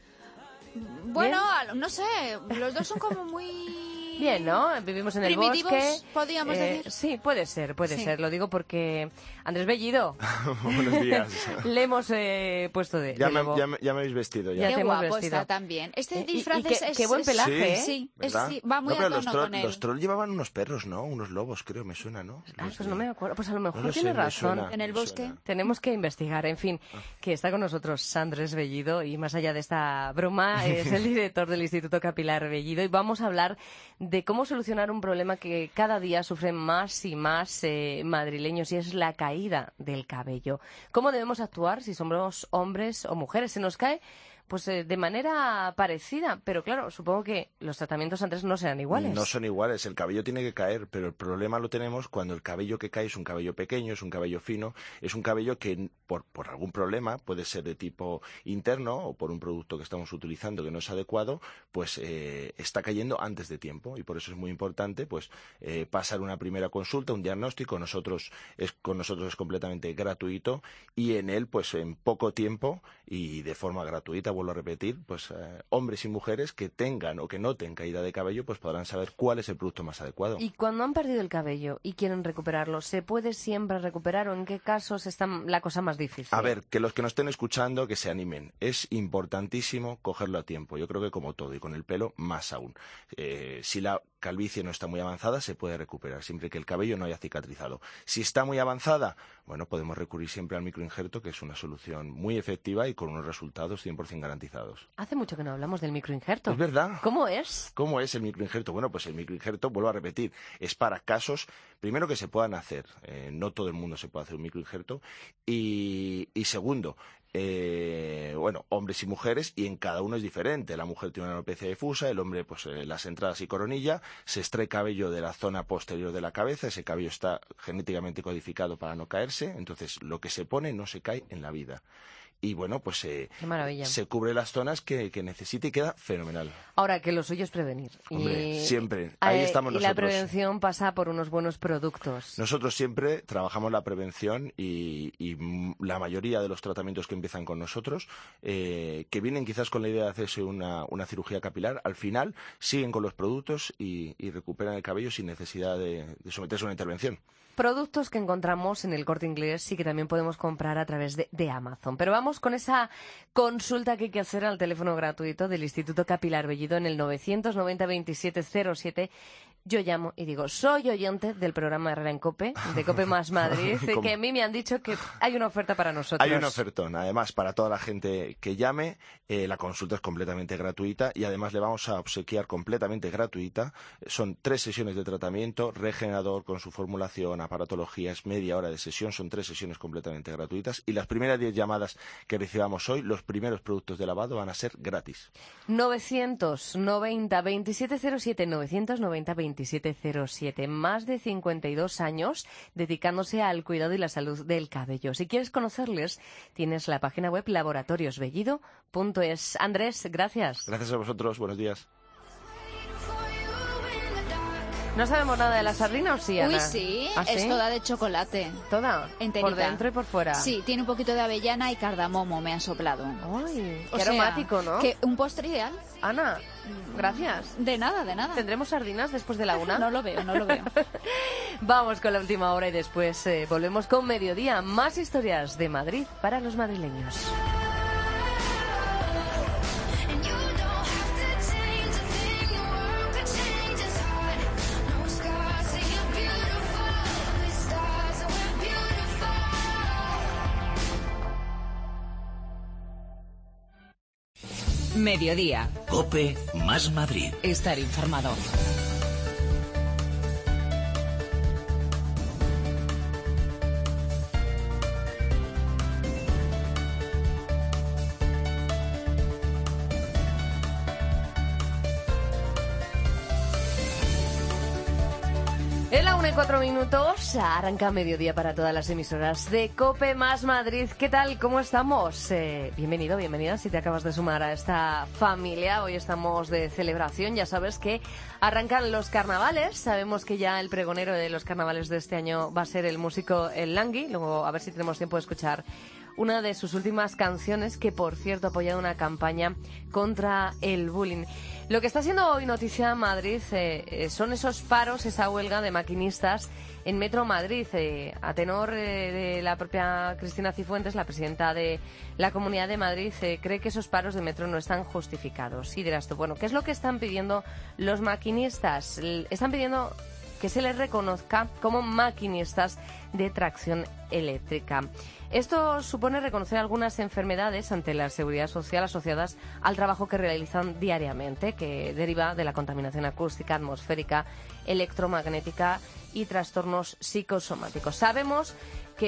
Bueno, no sé, los dos son como muy... Bien, ¿no? Vivimos en el bosque. Podríamos decir. Sí, puede ser. Lo digo porque Andrés Bellido. Buenos días. Le hemos puesto de lobo. Ya me habéis vestido. Ya. Qué guapo está también. Este disfraz es... Qué buen pelaje, ¿eh? Sí, va muy a tono con él. Los trolls llevaban unos perros, ¿no? Unos lobos, creo, me suena, ¿no? Pues no me acuerdo. Pues a lo mejor tiene razón. En el bosque. Tenemos que investigar. En fin, que está con nosotros Andrés Bellido y más allá de esta broma es el director del Instituto Capilar Bellido y vamos a hablar de cómo solucionar un problema que cada día sufren más y más madrileños y es la caída del cabello. ¿Cómo debemos actuar si somos hombres o mujeres? Se nos cae pues de manera parecida, pero claro, supongo que los tratamientos antes no serán iguales. No son iguales, el cabello tiene que caer, pero el problema lo tenemos cuando el cabello que cae es un cabello pequeño, es un cabello fino, es un cabello que por algún problema, puede ser de tipo interno o por un producto que estamos utilizando que no es adecuado, pues está cayendo antes de tiempo y por eso es muy importante pues pasar una primera consulta, un diagnóstico, con nosotros es completamente gratuito y en él pues en poco tiempo y de forma gratuita, vuelvo a repetir, pues hombres y mujeres que tengan o que noten caída de cabello, pues podrán saber cuál es el producto más adecuado. Y cuando han perdido el cabello y quieren recuperarlo, ¿se puede siempre recuperar o en qué casos está la cosa más difícil? A ver, que los que nos estén escuchando, que se animen. Es importantísimo cogerlo a tiempo. Yo creo que como todo, y con el pelo más aún. Si la calvicie no está muy avanzada, se puede recuperar, siempre que el cabello no haya cicatrizado. Si está muy avanzada, bueno, podemos recurrir siempre al microinjerto, que es una solución muy efectiva y con unos resultados 100% garantizados. Hace mucho que no hablamos del microinjerto. ¿Es verdad? ¿Cómo es? ¿Cómo es el microinjerto? Bueno, pues el microinjerto, vuelvo a repetir, es para casos, primero que se puedan hacer. No todo el mundo se puede hacer un microinjerto. Y segundo, bueno, hombres y mujeres, y en cada uno es diferente. La mujer tiene una alopecia difusa, el hombre, pues las entradas y coronilla, se extrae cabello de la zona posterior de la cabeza, ese cabello está genéticamente codificado para no caerse, entonces lo que se pone no se cae en la vida. Y bueno, pues Qué maravilla. Se cubre las zonas que necesite y queda fenomenal. Ahora, que lo suyo es prevenir. Hombre, siempre. Ahí estamos nosotros. Y la prevención pasa por unos buenos productos. Nosotros siempre trabajamos la prevención y la mayoría de los tratamientos que empiezan con nosotros, que vienen quizás con la idea de hacerse una cirugía capilar, al final siguen con los productos y recuperan el cabello sin necesidad de someterse a una intervención. Productos que encontramos en el Corte Inglés y que también podemos comprar a través de Amazon. Pero vamos con esa consulta que hay que hacer al teléfono gratuito del Instituto Capilar Bellido en el 990-2707. Yo llamo y digo, soy oyente del programa Herrera en COPE, de COPE Más Madrid, que a mí me han dicho que hay una oferta para nosotros. Hay una ofertón, además, para toda la gente que llame, la consulta es completamente gratuita y además le vamos a obsequiar completamente gratuita. Son 3 sesiones de tratamiento, regenerador con su formulación, aparatología, es media hora de sesión, son 3 sesiones completamente gratuitas y las primeras 10 llamadas que recibamos hoy, los primeros productos de lavado van a ser gratis. 990-2707, 990-2707, más de 52 años dedicándose al cuidado y la salud del cabello. Si quieres conocerles, tienes la página web laboratoriosbellido.es. Andrés, gracias. Gracias a vosotros, buenos días. ¿No sabemos nada de la sardina o sí, Ana? Uy, sí, ¿Ah, sí? Es toda de chocolate. ¿Toda? Enterita. ¿Por dentro y por fuera? Sí, tiene un poquito de avellana y cardamomo, me han soplado. ¡Ay! Qué aromático, ¿no? Que un postre ideal. Ana, gracias. De nada, de nada. ¿Tendremos sardinas después de la 1? No lo veo. Vamos con la última hora y después volvemos con Mediodía. Más historias de Madrid para los madrileños. Mediodía. COPE Más Madrid. Estar informado. 1:04 minutos, arranca mediodía para todas las emisoras de COPE más Madrid. ¿Qué tal? ¿Cómo estamos? Bienvenido, bienvenida si te acabas de sumar a esta familia. Hoy estamos de celebración, ya sabes que arrancan los carnavales. Sabemos que ya el pregonero de los carnavales de este año va a ser el músico El Langui. Luego a ver si tenemos tiempo de escuchar una de sus últimas canciones, que por cierto ha apoyado una campaña contra el bullying. Lo que está siendo hoy noticia en Madrid son esos paros, esa huelga de maquinistas en Metro Madrid. A tenor de la propia Cristina Cifuentes, la presidenta de la Comunidad de Madrid, cree que esos paros de metro no están justificados. Y dirás tú, bueno, ¿qué es lo que están pidiendo los maquinistas? Están pidiendo que se les reconozca como maquinistas de tracción eléctrica. Esto supone reconocer algunas enfermedades ante la seguridad social asociadas al trabajo que realizan diariamente, que deriva de la contaminación acústica, atmosférica, electromagnética y trastornos psicosomáticos. Sabemos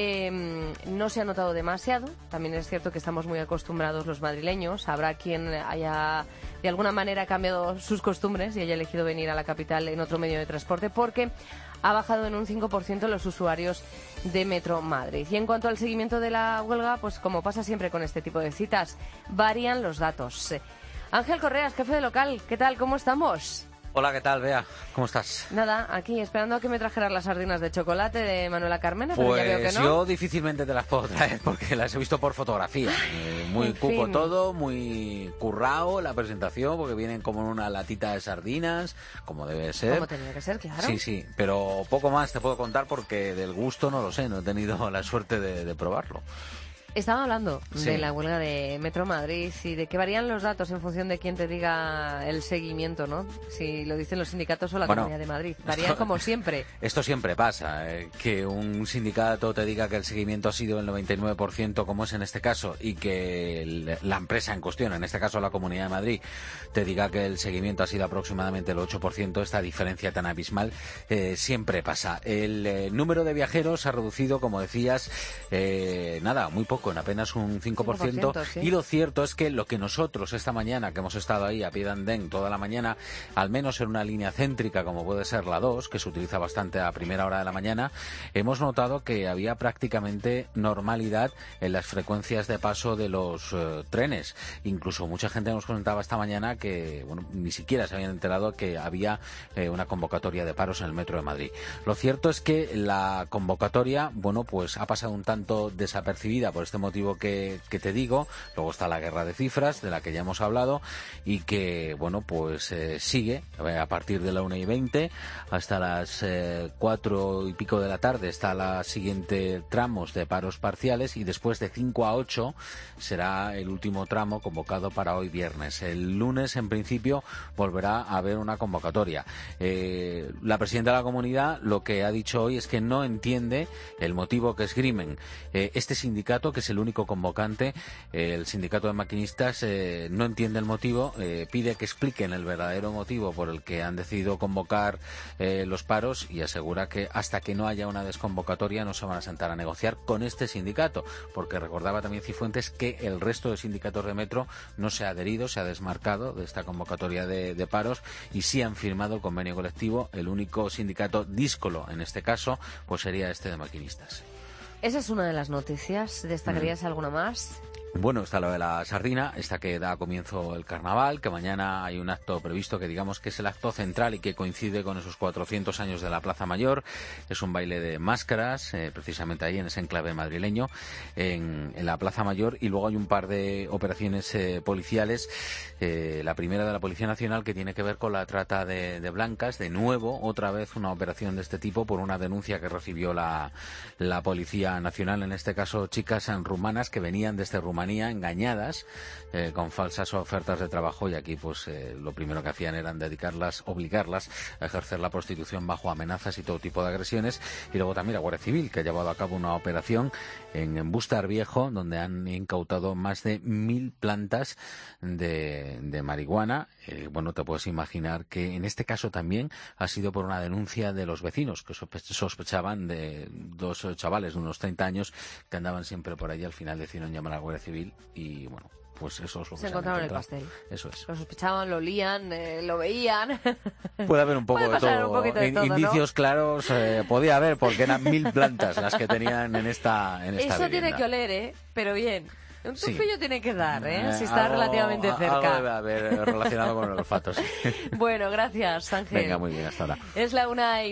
que no se ha notado demasiado. También es cierto que estamos muy acostumbrados los madrileños. Habrá quien haya de alguna manera cambiado sus costumbres y haya elegido venir a la capital en otro medio de transporte, porque ha bajado en un 5% los usuarios de Metro Madrid. Y en cuanto al seguimiento de la huelga, pues como pasa siempre con este tipo de citas, varían los datos. Ángel Correas, jefe de local, ¿qué tal? ¿Cómo estamos? Hola, ¿qué tal, Bea? ¿Cómo estás? Nada, aquí esperando a que me trajeras las sardinas de chocolate de Manuela Carmena, pero ya veo que no. Yo difícilmente te las puedo traer porque las he visto por fotografía. Muy cuco todo, muy currao la presentación, porque vienen como en una latita de sardinas, como debe ser. Como tenía que ser, claro. Sí, pero poco más te puedo contar porque del gusto no lo sé, no he tenido la suerte de probarlo. Estaba hablando de la huelga de Metro Madrid y de que varían los datos en función de quién te diga el seguimiento, ¿no? Si lo dicen los sindicatos o la Comunidad de Madrid. Varían como siempre. Esto siempre pasa, que un sindicato te diga que el seguimiento ha sido el 99%, como es en este caso, y que la empresa en cuestión, en este caso la Comunidad de Madrid, te diga que el seguimiento ha sido aproximadamente el 8%. Esta diferencia tan abismal siempre pasa. El número de viajeros ha reducido, como decías, muy poco, en apenas un 5%, sí. Y lo cierto es que lo que nosotros esta mañana, que hemos estado ahí a pie de andén toda la mañana, al menos en una línea céntrica como puede ser la 2, que se utiliza bastante a primera hora de la mañana, hemos notado que había prácticamente normalidad en las frecuencias de paso de los trenes. Incluso mucha gente nos comentaba esta mañana que ni siquiera se habían enterado que había una convocatoria de paros en el Metro de Madrid. Lo cierto es que la convocatoria, pues ha pasado un tanto desapercibida por este motivo que te digo. Luego está la guerra de cifras, de la que ya hemos hablado, y que, sigue a partir de la 1:20 hasta las 4 y pico de la tarde. Está la siguiente tramos de paros parciales, y después de 5 a 8 será el último tramo convocado para hoy viernes. El lunes, en principio, volverá a haber una convocatoria. La presidenta de la comunidad lo que ha dicho hoy es que no entiende el motivo que esgrimen este sindicato, que es el único convocante. El sindicato de maquinistas no entiende el motivo, pide que expliquen el verdadero motivo por el que han decidido convocar los paros, y asegura que hasta que no haya una desconvocatoria no se van a sentar a negociar con este sindicato, porque recordaba también Cifuentes que el resto de sindicatos de metro no se ha adherido, se ha desmarcado de esta convocatoria de paros, y sí han firmado el convenio colectivo. El único sindicato díscolo en este caso pues sería este de maquinistas. Esa es una de las noticias. ¿Destacarías alguna más? Bueno, está lo de la sardina, esta que da comienzo el carnaval, que mañana hay un acto previsto que digamos que es el acto central y que coincide con esos 400 años de la Plaza Mayor. Es un baile de máscaras, precisamente ahí en ese enclave madrileño, en la Plaza Mayor, y luego hay un par de operaciones policiales. La primera de la Policía Nacional, que tiene que ver con la trata de blancas. De nuevo, otra vez una operación de este tipo por una denuncia que recibió la Policía Nacional, en este caso chicas rumanas que venían desde Rumanía engañadas con falsas ofertas de trabajo, y aquí lo primero que hacían era obligarlas a ejercer la prostitución bajo amenazas y todo tipo de agresiones. Y luego también la Guardia Civil, que ha llevado a cabo una operación en Bustar Viejo, donde han incautado más de 1.000 plantas de marihuana. Te puedes imaginar que en este caso también ha sido por una denuncia de los vecinos, que sospechaban de dos chavales de unos 30 años que andaban siempre por ahí. Al final decidieron llamar a la Guardia Civil Civil y bueno, pues eso es lo que se encontraron el pastel. Eso es. Lo sospechaban, lo olían, lo veían. Puede haber un poco de todo. Indicios, ¿no? Claros podía haber, porque eran 1000 plantas las que tenían en esta Eso vivienda. Tiene que oler, pero bien. Un tufillo sí. Tiene que dar, si está relativamente cerca. Algo debe haber relacionado con el olfato, sí. Bueno, gracias, Ángel. Venga, muy bien, hasta ahora. Es la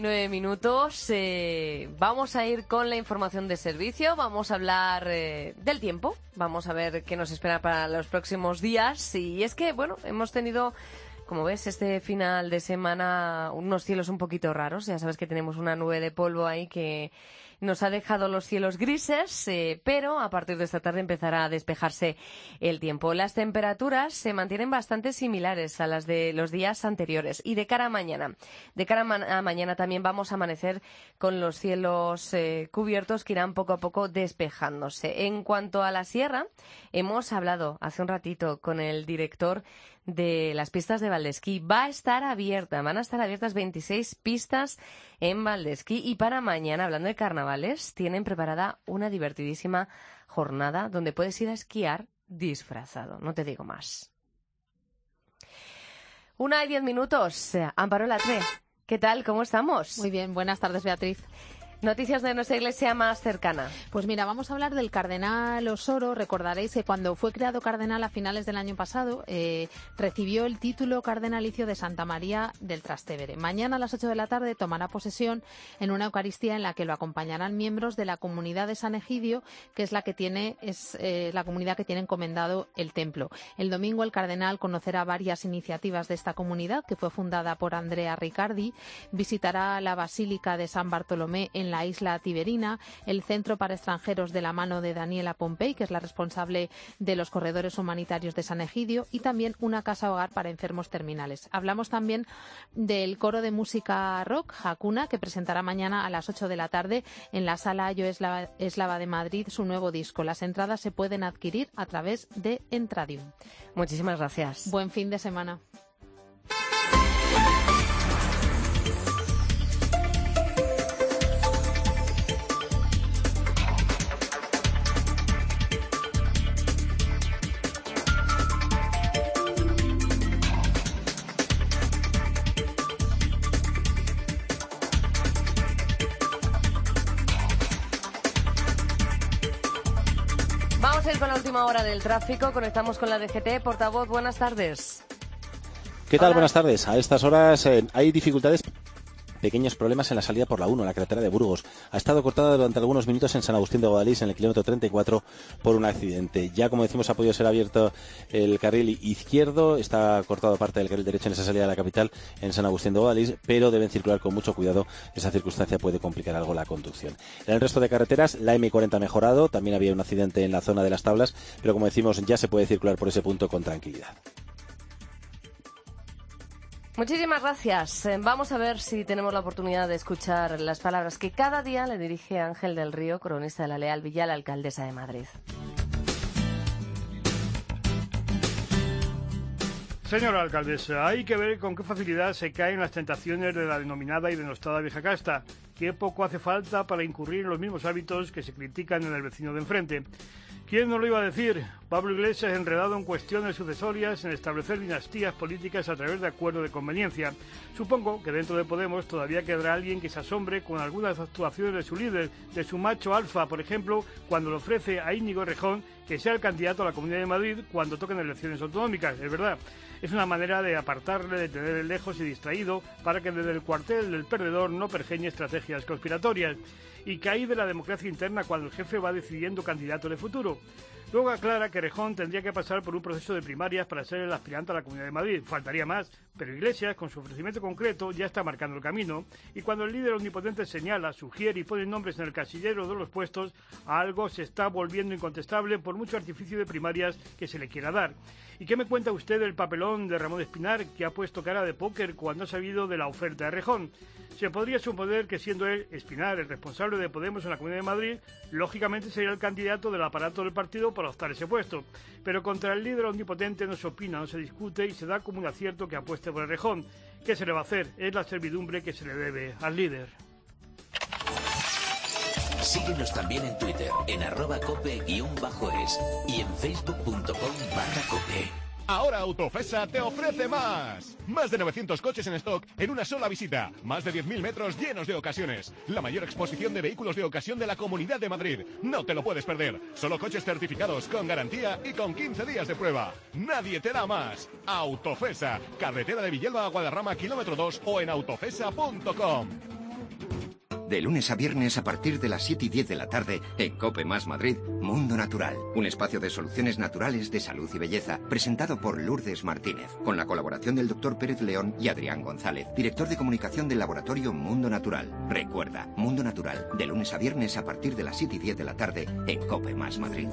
1:09. Vamos a ir con la información de servicio. Vamos a hablar del tiempo. Vamos a ver qué nos espera para los próximos días. Y es que, bueno, hemos tenido, como ves, este final de semana unos cielos un poquito raros. Ya sabes que tenemos una nube de polvo ahí que nos ha dejado los cielos grises, pero a partir de esta tarde empezará a despejarse el tiempo. Las temperaturas se mantienen bastante similares a las de los días anteriores. Y de cara a mañana, a mañana también vamos a amanecer con los cielos cubiertos que irán poco a poco despejándose. En cuanto a la sierra, hemos hablado hace un ratito con el director de las pistas de Valdesquí. Van a estar abiertas 26 pistas en Valdesquí, y para mañana, hablando de carnavales, tienen preparada una divertidísima jornada donde puedes ir a esquiar disfrazado. No te digo más. 1:10. Amparo Latre, ¿qué tal? ¿Cómo estamos? Muy bien, buenas tardes, Beatriz. Noticias de nuestra iglesia más cercana. Pues mira, vamos a hablar del cardenal Osoro. Recordaréis que cuando fue creado cardenal a finales del año pasado, recibió el título cardenalicio de Santa María del Trastevere. Mañana a las 8 de la tarde tomará posesión en una Eucaristía en la que lo acompañarán miembros de la comunidad de San Egidio, que es la comunidad que tiene encomendado el templo. El domingo el cardenal conocerá varias iniciativas de esta comunidad, que fue fundada por Andrea Riccardi. Visitará la Basílica de San Bartolomé en la isla Tiberina, el Centro para Extranjeros de la mano de Daniela Pompey, que es la responsable de los corredores humanitarios de San Egidio, y también una casa hogar para enfermos terminales. Hablamos también del coro de música rock Hakuna, que presentará mañana a las 8 de la tarde en la Sala Yo Eslava de Madrid su nuevo disco. Las entradas se pueden adquirir a través de Entradium. Muchísimas gracias. Buen fin de semana. Vamos a ir con la última hora del tráfico. Conectamos con la DGT. Portavoz, buenas tardes. ¿Qué tal? Hola. Buenas tardes. A estas horas hay dificultades, pequeños problemas en la salida por la 1, la carretera de Burgos. Ha estado cortada durante algunos minutos en San Agustín de Guadalís, en el kilómetro 34, por un accidente. Ya, como decimos, ha podido ser abierto el carril izquierdo. Está cortado parte del carril derecho en esa salida de la capital, en San Agustín de Guadalís, pero deben circular con mucho cuidado. Esa circunstancia puede complicar algo la conducción. En el resto de carreteras, la M40 ha mejorado. También había un accidente en la zona de las Tablas, pero como decimos, ya se puede circular por ese punto con tranquilidad. Muchísimas gracias. Vamos a ver si tenemos la oportunidad de escuchar las palabras que cada día le dirige Ángel del Río, cronista de la Leal Villa, la alcaldesa de Madrid. Señora alcaldesa, hay que ver con qué facilidad se caen las tentaciones de la denominada y denostada vieja casta. Qué poco hace falta para incurrir en los mismos hábitos que se critican en el vecino de enfrente. ¿Quién nos lo iba a decir? Pablo Iglesias enredado en cuestiones sucesorias en establecer dinastías políticas a través de acuerdo de conveniencia. Supongo que dentro de Podemos todavía quedará alguien que se asombre con algunas actuaciones de su líder, de su macho alfa, por ejemplo, cuando le ofrece a Íñigo Errejón que sea el candidato a la Comunidad de Madrid cuando toquen elecciones autonómicas. Es verdad, es una manera de apartarle, de tenerle lejos y distraído para que desde el cuartel del perdedor no pergeñe estrategias conspiratorias. Y que hay de la democracia interna cuando el jefe va decidiendo candidato de futuro. Luego aclara que Errejón tendría que pasar por un proceso de primarias para ser el aspirante a la Comunidad de Madrid. Faltaría más, pero Iglesias, con su ofrecimiento concreto, ya está marcando el camino. Y cuando el líder omnipotente señala, sugiere y pone nombres en el casillero de los puestos, algo se está volviendo incontestable por mucho artificio de primarias que se le quiera dar. ¿Y qué me cuenta usted del papelón de Ramón Espinar, que ha puesto cara de póker cuando ha sabido de la oferta de Errejón? Se podría suponer que, siendo él, Espinar, el responsable de Podemos en la Comunidad de Madrid, lógicamente sería el candidato del aparato del partido para optar ese puesto. Pero contra el líder omnipotente no se opina, no se discute y se da como un acierto que apueste por Errejón. ¿Qué se le va a hacer? Es la servidumbre que se le debe al líder. Síguenos también en Twitter, en @cope_es. Nares y en facebook.com/cope. Ahora Autofesa te ofrece más. Más de 900 coches en stock en una sola visita. Más de 10.000 metros llenos de ocasiones. La mayor exposición de vehículos de ocasión de la Comunidad de Madrid. No te lo puedes perder. Solo coches certificados con garantía y con 15 días de prueba. Nadie te da más. Autofesa. Carretera de Villalba a Guadarrama, kilómetro 2 o en autofesa.com. De lunes a viernes a partir de las 7:10 de la tarde, en COPE Más Madrid, Mundo Natural. Un espacio de soluciones naturales de salud y belleza, presentado por Lourdes Martínez, con la colaboración del Dr. Pérez León y Adrián González, director de comunicación del laboratorio Mundo Natural. Recuerda, Mundo Natural, de lunes a viernes a partir de las 7:10 de la tarde, en COPE Más Madrid.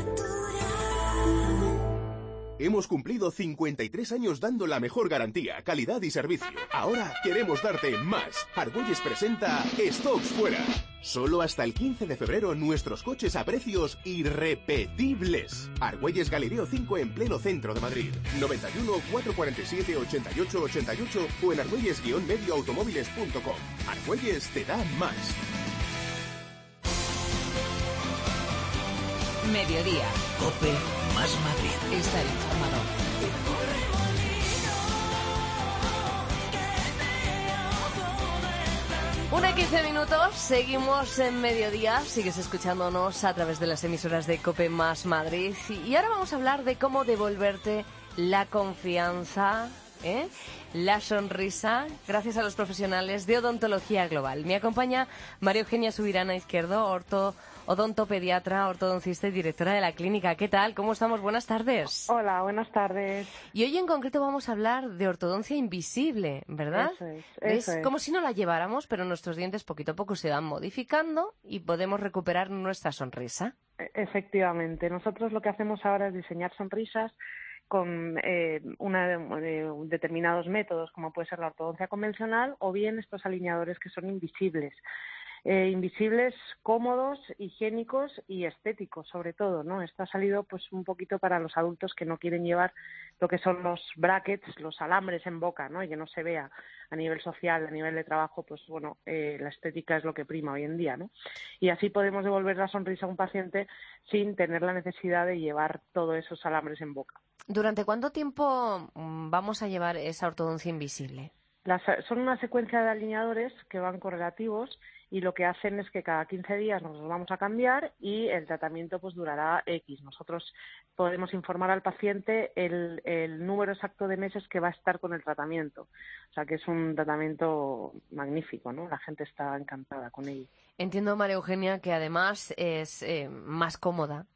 Hemos cumplido 53 años dando la mejor garantía, calidad y servicio. Ahora queremos darte más. Argüelles presenta Stocks Fuera. Solo hasta el 15 de febrero nuestros coches a precios irrepetibles. Argüelles Galileo 5 en pleno centro de Madrid. 91 447 88 88 o en argüelles-medioautomóviles.com. Argüelles te da más. Mediodía. COPE Más Madrid. Estar informado. 1:15, seguimos en Mediodía, sigues escuchándonos a través de las emisoras de COPE Más Madrid y ahora vamos a hablar de cómo devolverte la confianza, la sonrisa, gracias a los profesionales de Odontología Global. Me acompaña María Eugenia Subirana Izquierdo, odontopediatra, ortodoncista y directora de la clínica. ¿Qué tal? ¿Cómo estamos? Buenas tardes. Hola, buenas tardes. Y hoy en concreto vamos a hablar de ortodoncia invisible, ¿verdad? Eso es. Como si no la lleváramos, pero nuestros dientes poquito a poco se van modificando y podemos recuperar nuestra sonrisa. Efectivamente. Nosotros lo que hacemos ahora es diseñar sonrisas con determinados métodos, como puede ser la ortodoncia convencional o bien estos alineadores que son invisibles. Invisibles, cómodos, higiénicos y estéticos, sobre todo, ¿no? Esto ha salido pues un poquito para los adultos que no quieren llevar lo que son los brackets, los alambres en boca, ¿no? Y que no se vea a nivel social, a nivel de trabajo, pues bueno, la estética es lo que prima hoy en día, ¿no? Y así podemos devolver la sonrisa a un paciente sin tener la necesidad de llevar todos esos alambres en boca. ¿Durante cuánto tiempo vamos a llevar esa ortodoncia invisible? Son una secuencia de alineadores que van correlativos y lo que hacen es que cada 15 días nos los vamos a cambiar y el tratamiento pues durará X. Nosotros podemos informar al paciente el número exacto de meses que va a estar con el tratamiento. O sea que es un tratamiento magnífico, ¿no? La gente está encantada con ello. Entiendo, María Eugenia, que además es más cómoda.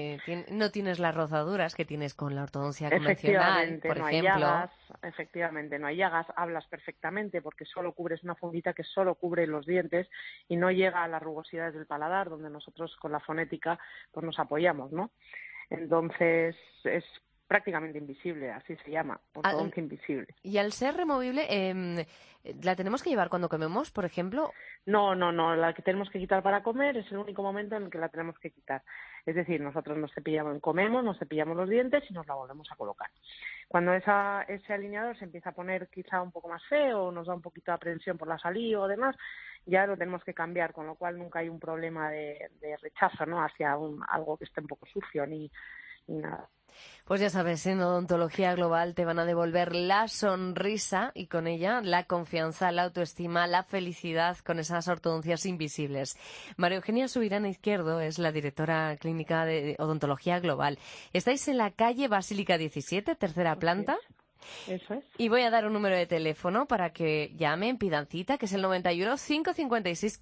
No tienes las rozaduras que tienes con la ortodoncia convencional, por no ejemplo. Hay llagas, efectivamente, no hay llagas, hablas perfectamente porque solo cubres una fundita que solo cubre los dientes y no llega a las rugosidades del paladar, donde nosotros con la fonética pues nos apoyamos, ¿no? Entonces es prácticamente invisible, así se llama, ortodoncia invisible. ¿Y al ser removible, la tenemos que llevar cuando comemos, por ejemplo? No, la que tenemos que quitar para comer es el único momento en el que la tenemos que quitar. Es decir, nosotros comemos, nos cepillamos los dientes y nos la volvemos a colocar. Cuando ese alineador se empieza a poner quizá un poco más feo, nos da un poquito de aprensión por la saliva o demás, ya lo tenemos que cambiar, con lo cual nunca hay un problema de rechazo, ¿no? Hacia algo que esté un poco sucio ni nada. Pues ya sabes, en Odontología Global te van a devolver la sonrisa y con ella la confianza, la autoestima, la felicidad con esas ortodoncias invisibles. María Eugenia Subirana Izquierdo es la directora clínica de Odontología Global. Estáis en la calle Basílica 17, tercera planta. Eso es. Y voy a dar un número de teléfono para que llamen, pidan cita, que es el 91 556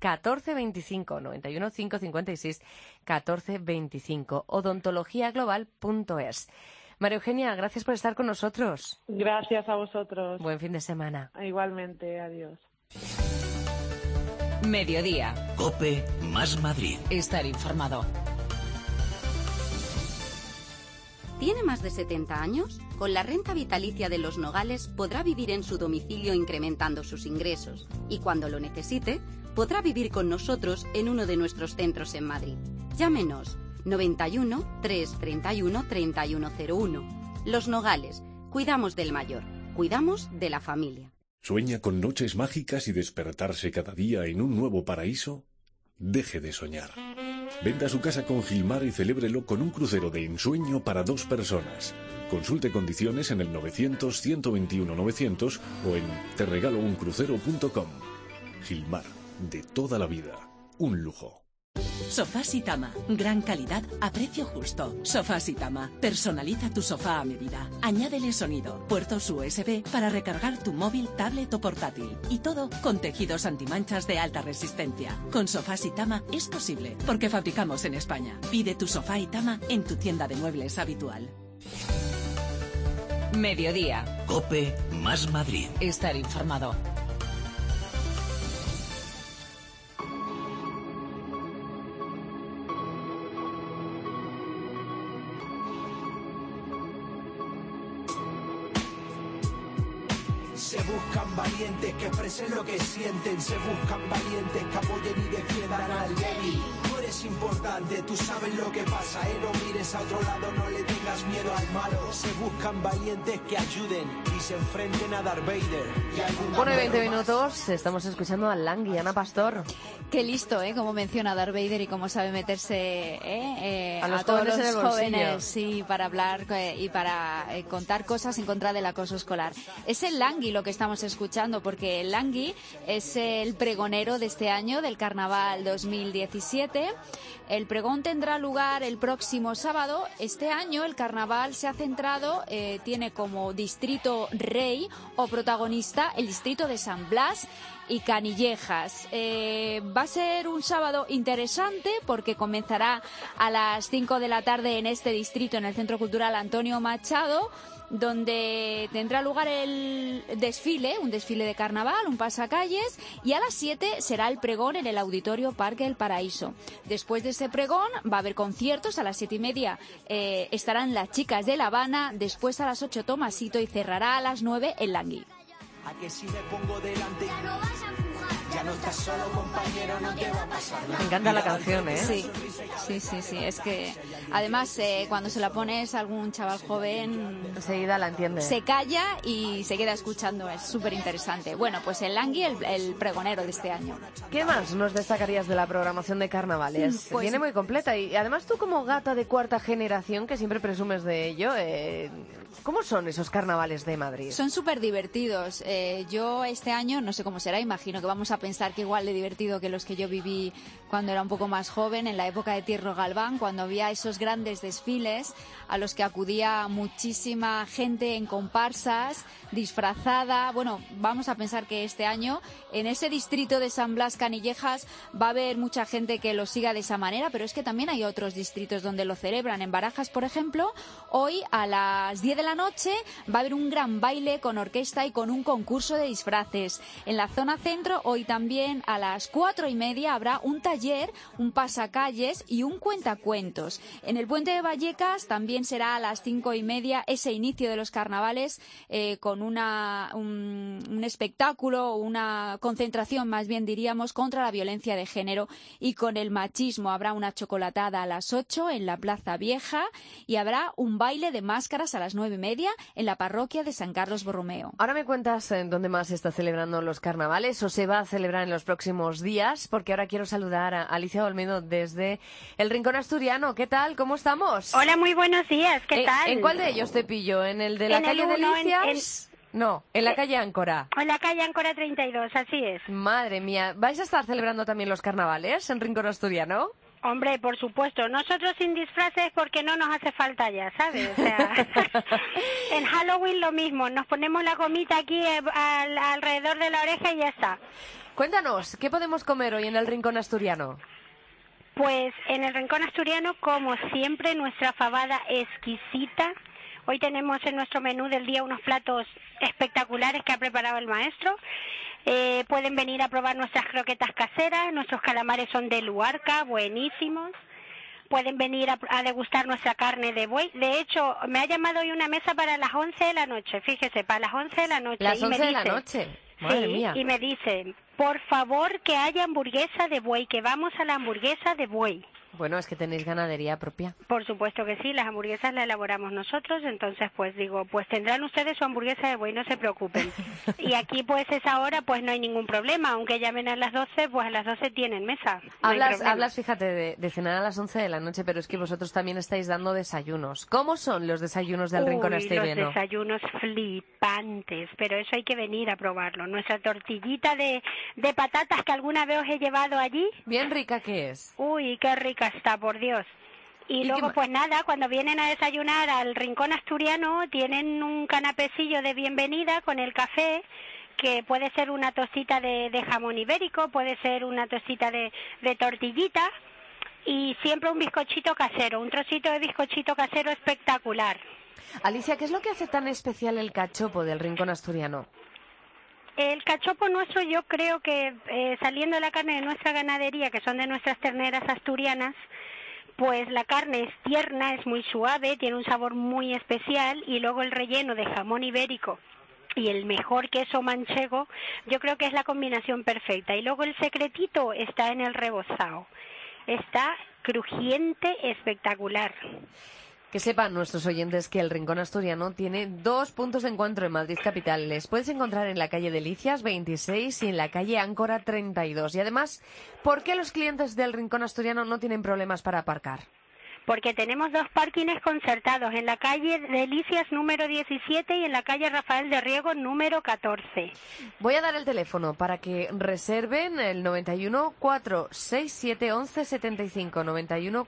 1425. 91 556 1425. odontologiaglobal.es. María Eugenia, gracias por estar con nosotros. Gracias a vosotros. Buen fin de semana. Igualmente, adiós. Mediodía. COPE Más Madrid. Estar informado. ¿Tiene más de 70 años? Con la renta vitalicia de Los Nogales podrá vivir en su domicilio incrementando sus ingresos y cuando lo necesite podrá vivir con nosotros en uno de nuestros centros en Madrid. Llámenos 91 331 3101. Los Nogales. Cuidamos del mayor. Cuidamos de la familia. ¿Sueña con noches mágicas y despertarse cada día en un nuevo paraíso? Deje de soñar. Venda su casa con Gilmar y celébrelo con un crucero de ensueño para 2 personas. Consulte condiciones en el 900-121-900 o en terregalouncrucero.com. Gilmar, de toda la vida. Un lujo. Sofás Itama. Gran calidad a precio justo. Sofás Itama. Personaliza tu sofá a medida. Añádele sonido, puertos USB para recargar tu móvil, tablet o portátil. Y todo con tejidos antimanchas de alta resistencia. Con Sofás Itama es posible, porque fabricamos en España. Pide tu sofá Itama en tu tienda de muebles habitual. Mediodía. COPE más Madrid. Estar informado. Se buscan valientes que expresen lo que sienten. Se buscan valientes que apoyen y defiendan al débil. Tú eres importante, tú sabes lo que pasa, no mires a otro lado, no le tengas miedo al malo. Se buscan valientes que ayuden y se enfrenten a Darth Vader. Bueno, y 20 minutos, estamos escuchando a Langui, Ana Pastor. Qué listo, como menciona Darth Vader y cómo sabe meterse a los todos jóvenes los en el jóvenes, sí, para hablar y para contar cosas en contra del acoso escolar. Es el Langui lo que estamos escuchando, porque el Langui es el pregonero de este año del Carnaval 2017. El pregón tendrá lugar el próximo sábado. Este año el Carnaval se ha centrado, tiene como distrito rey o protagonista el distrito de San Blas y Canillejas. Va a ser un sábado interesante porque comenzará a las 5 de la tarde en este distrito, en el Centro Cultural Antonio Machado, donde tendrá lugar el desfile, un desfile de carnaval, un pasacalles, y a las 7 será el pregón en el Auditorio Parque del Paraíso. Después de ese pregón va a haber conciertos, a las 7:30 estarán las chicas de La Habana, después a las 8 Tomasito y cerrará a las 9 el Langui. A que si me pongo delante ya no vas a empujar, ya no estás solo, compañero, no te va a pasar nada. Me encanta la canción, ¿eh? Sí, es que además cuando se la pones a algún chaval joven enseguida la entiende. Se calla y se queda escuchando, es súper interesante. Bueno, pues el Langui, el pregonero de este año. ¿Qué más nos destacarías de la programación de carnavales? Pues, viene muy completa y además tú como gata de cuarta generación, que siempre presumes de ello, ¿cómo son esos carnavales de Madrid? Son súper divertidos. Yo este año, no sé cómo será, imagino que vamos a pensar que igual de divertido que los que yo viví cuando era un poco más joven, en la época de Tierno Galván, cuando había esos grandes desfiles a los que acudía muchísima gente en comparsas, disfrazada. Bueno, vamos a pensar que este año en ese distrito de San Blas Canillejas va a haber mucha gente que lo siga de esa manera, pero es que también hay otros distritos donde lo celebran. En Barajas, por ejemplo, hoy a las 10 de la noche va a haber un gran baile con orquesta y con un concurso de disfraces. En la zona centro, hoy también a las 4:30 habrá un taller, un pasacalles y un cuentacuentos. En el Puente de Vallecas también será a las 5:30 ese inicio de los carnavales con un espectáculo, una concentración más bien diríamos, contra la violencia de género y con el machismo. Habrá una chocolatada a las 8 en la Plaza Vieja y habrá un baile de máscaras a las 9:30 en la parroquia de San Carlos Borromeo. Ahora me cuentas en dónde más se está celebrando los carnavales o se va a celebrar en los próximos días, porque ahora quiero saludar a Alicia Olmedo desde el Rincón Asturiano. ¿Qué tal? ¿Cómo estamos? Hola, muy buenos días. ¿Qué tal? ¿En cuál de ellos te pillo? ¿En el de la calle Delicias? No, en la calle Áncora. En la calle Áncora 32, así es. Madre mía, ¿vais a estar celebrando también los carnavales en Rincón Asturiano? Hombre, por supuesto. Nosotros sin disfraces porque no nos hace falta ya, ¿sabes? O sea, en Halloween lo mismo. Nos ponemos la gomita aquí alrededor de la oreja y ya está. Cuéntanos, ¿qué podemos comer hoy en el Rincón Asturiano? Pues en el Rincón Asturiano, como siempre, nuestra fabada exquisita. Hoy tenemos en nuestro menú del día unos platos espectaculares que ha preparado el maestro. Pueden venir a probar nuestras croquetas caseras, nuestros calamares son de Luarca, buenísimos. Pueden venir a degustar nuestra carne de buey. De hecho, me ha llamado hoy una mesa para las 11 de la noche, fíjese, para las 11 de la noche. Las 11 de la noche, madre mía. Y me dicen, por favor que haya hamburguesa de buey, que vamos a la hamburguesa de buey. Bueno, es que tenéis ganadería propia. Por supuesto que sí, las hamburguesas las elaboramos nosotros, entonces pues digo, pues tendrán ustedes su hamburguesa de buey, no se preocupen. Y aquí pues esa hora pues no hay ningún problema, aunque llamen a las 12, pues a las 12 tienen mesa. Hablas, fíjate, de cenar a las 11 de la noche, pero es que vosotros también estáis dando desayunos. ¿Cómo son los desayunos del Rincón Asturiano? Los desayunos flipantes, pero eso hay que venir a probarlo. Nuestra tortillita de patatas que alguna vez os he llevado allí. Bien rica que es. Uy, qué rica está, por Dios. Y luego, pues nada, cuando vienen a desayunar al Rincón Asturiano, tienen un canapecillo de bienvenida con el café, que puede ser una tostita de jamón ibérico, puede ser una tostita de tortillita, y siempre un bizcochito casero, un trocito de bizcochito casero espectacular. Alicia, ¿qué es lo que hace tan especial el cachopo del Rincón Asturiano? El cachopo nuestro, yo creo que saliendo de la carne de nuestra ganadería, que son de nuestras terneras asturianas, pues la carne es tierna, es muy suave, tiene un sabor muy especial, y luego el relleno de jamón ibérico y el mejor queso manchego, yo creo que es la combinación perfecta. Y luego el secretito está en el rebozado. Está crujiente, espectacular. Que sepan nuestros oyentes que el Rincón Asturiano tiene 2 puntos de encuentro en Madrid capital. Les puedes encontrar en la calle Delicias 26 y en la calle Áncora 32. Y además, ¿por qué los clientes del Rincón Asturiano no tienen problemas para aparcar? Porque tenemos 2 parkings concertados, en la calle Delicias número 17 y en la calle Rafael de Riego número 14. Voy a dar el teléfono para que reserven el 91 467 11 75. 91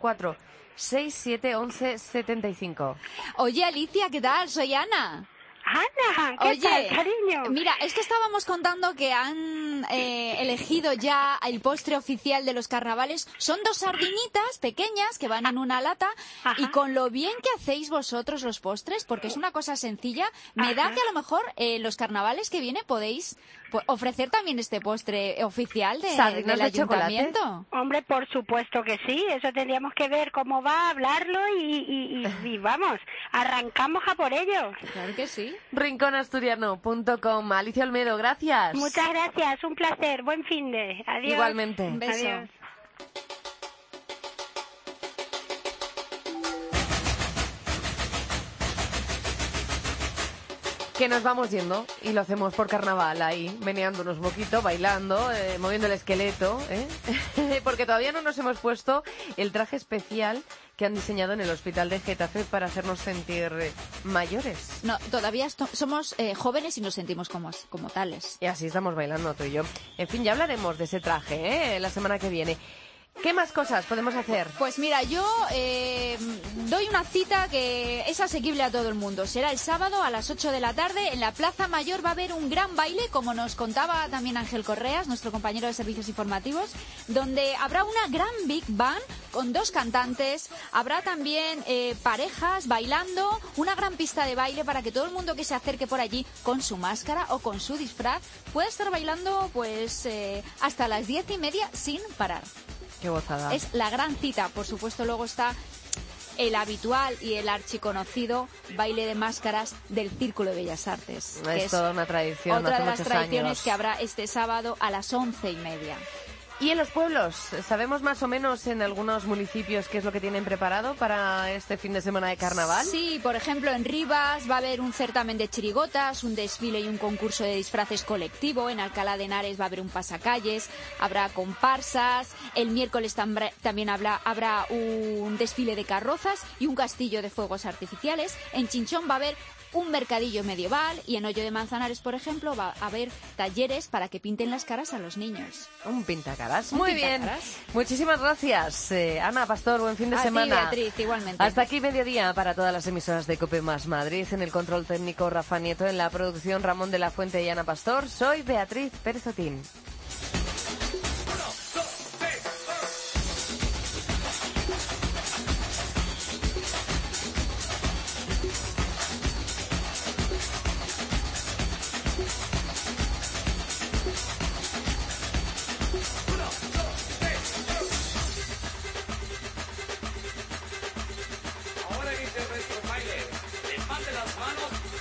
467 11 75. Oye, Alicia, ¿qué tal? Soy Ana. Ana, ¿qué tal, cariño? Mira, es que estábamos contando que han elegido ya el postre oficial de los carnavales. Son 2 sardinitas pequeñas que van en una lata. Ajá. Y con lo bien que hacéis vosotros los postres, porque es una cosa sencilla, me da que a lo mejor los carnavales que vienen podéis ofrecer también este postre oficial del ayuntamiento. Chocolate. Hombre, por supuesto que sí. Eso tendríamos que ver cómo va, hablarlo y vamos, arrancamos a por ello. Claro que sí. Rinconasturiano.com. Alicia Olmedo, gracias. Muchas gracias, un placer. Buen fin de. Adiós. Igualmente. Un beso. Adiós. Que nos vamos yendo y lo hacemos por carnaval ahí, meneándonos un poquito, bailando, moviendo el esqueleto, porque todavía no nos hemos puesto el traje especial que han diseñado en el Hospital de Getafe para hacernos sentir mayores. No, todavía somos jóvenes y nos sentimos como tales. Y así estamos bailando tú y yo. En fin, ya hablaremos de ese traje la semana que viene. ¿Qué más cosas podemos hacer? Pues mira, yo doy una cita que es asequible a todo el mundo. Será el sábado a las 8 de la tarde. En la Plaza Mayor va a haber un gran baile, como nos contaba también Ángel Correas, nuestro compañero de servicios informativos, donde habrá una gran big band con 2 cantantes. Habrá también parejas bailando, una gran pista de baile para que todo el mundo que se acerque por allí con su máscara o con su disfraz pueda estar bailando pues hasta las 10:30 sin parar. Qué gozada. Es la gran cita. Por supuesto, luego está el habitual y el archiconocido baile de máscaras del Círculo de Bellas Artes. Es toda una tradición. Otra hace de las muchos tradiciones años. que habrá este sábado a las 11:30. ¿Y en los pueblos? ¿Sabemos más o menos en algunos municipios qué es lo que tienen preparado para este fin de semana de carnaval? Sí, por ejemplo, en Rivas va a haber un certamen de chirigotas, un desfile y un concurso de disfraces colectivo. En Alcalá de Henares va a haber un pasacalles, habrá comparsas. El miércoles también habrá un desfile de carrozas y un castillo de fuegos artificiales. En Chinchón va a haber un mercadillo medieval y en Hoyo de Manzanares, por ejemplo, va a haber talleres para que pinten las caras a los niños. Un pintacaras. Muy bien. Muchísimas gracias, Ana Pastor. Buen fin de semana. A ti, Beatriz, igualmente. Hasta aquí mediodía para todas las emisoras de COPE más Madrid. En el control técnico Rafa Nieto, en la producción Ramón de la Fuente y Ana Pastor. Soy Beatriz Pérez Otín. Ahora inicia nuestro baile. Levante las manos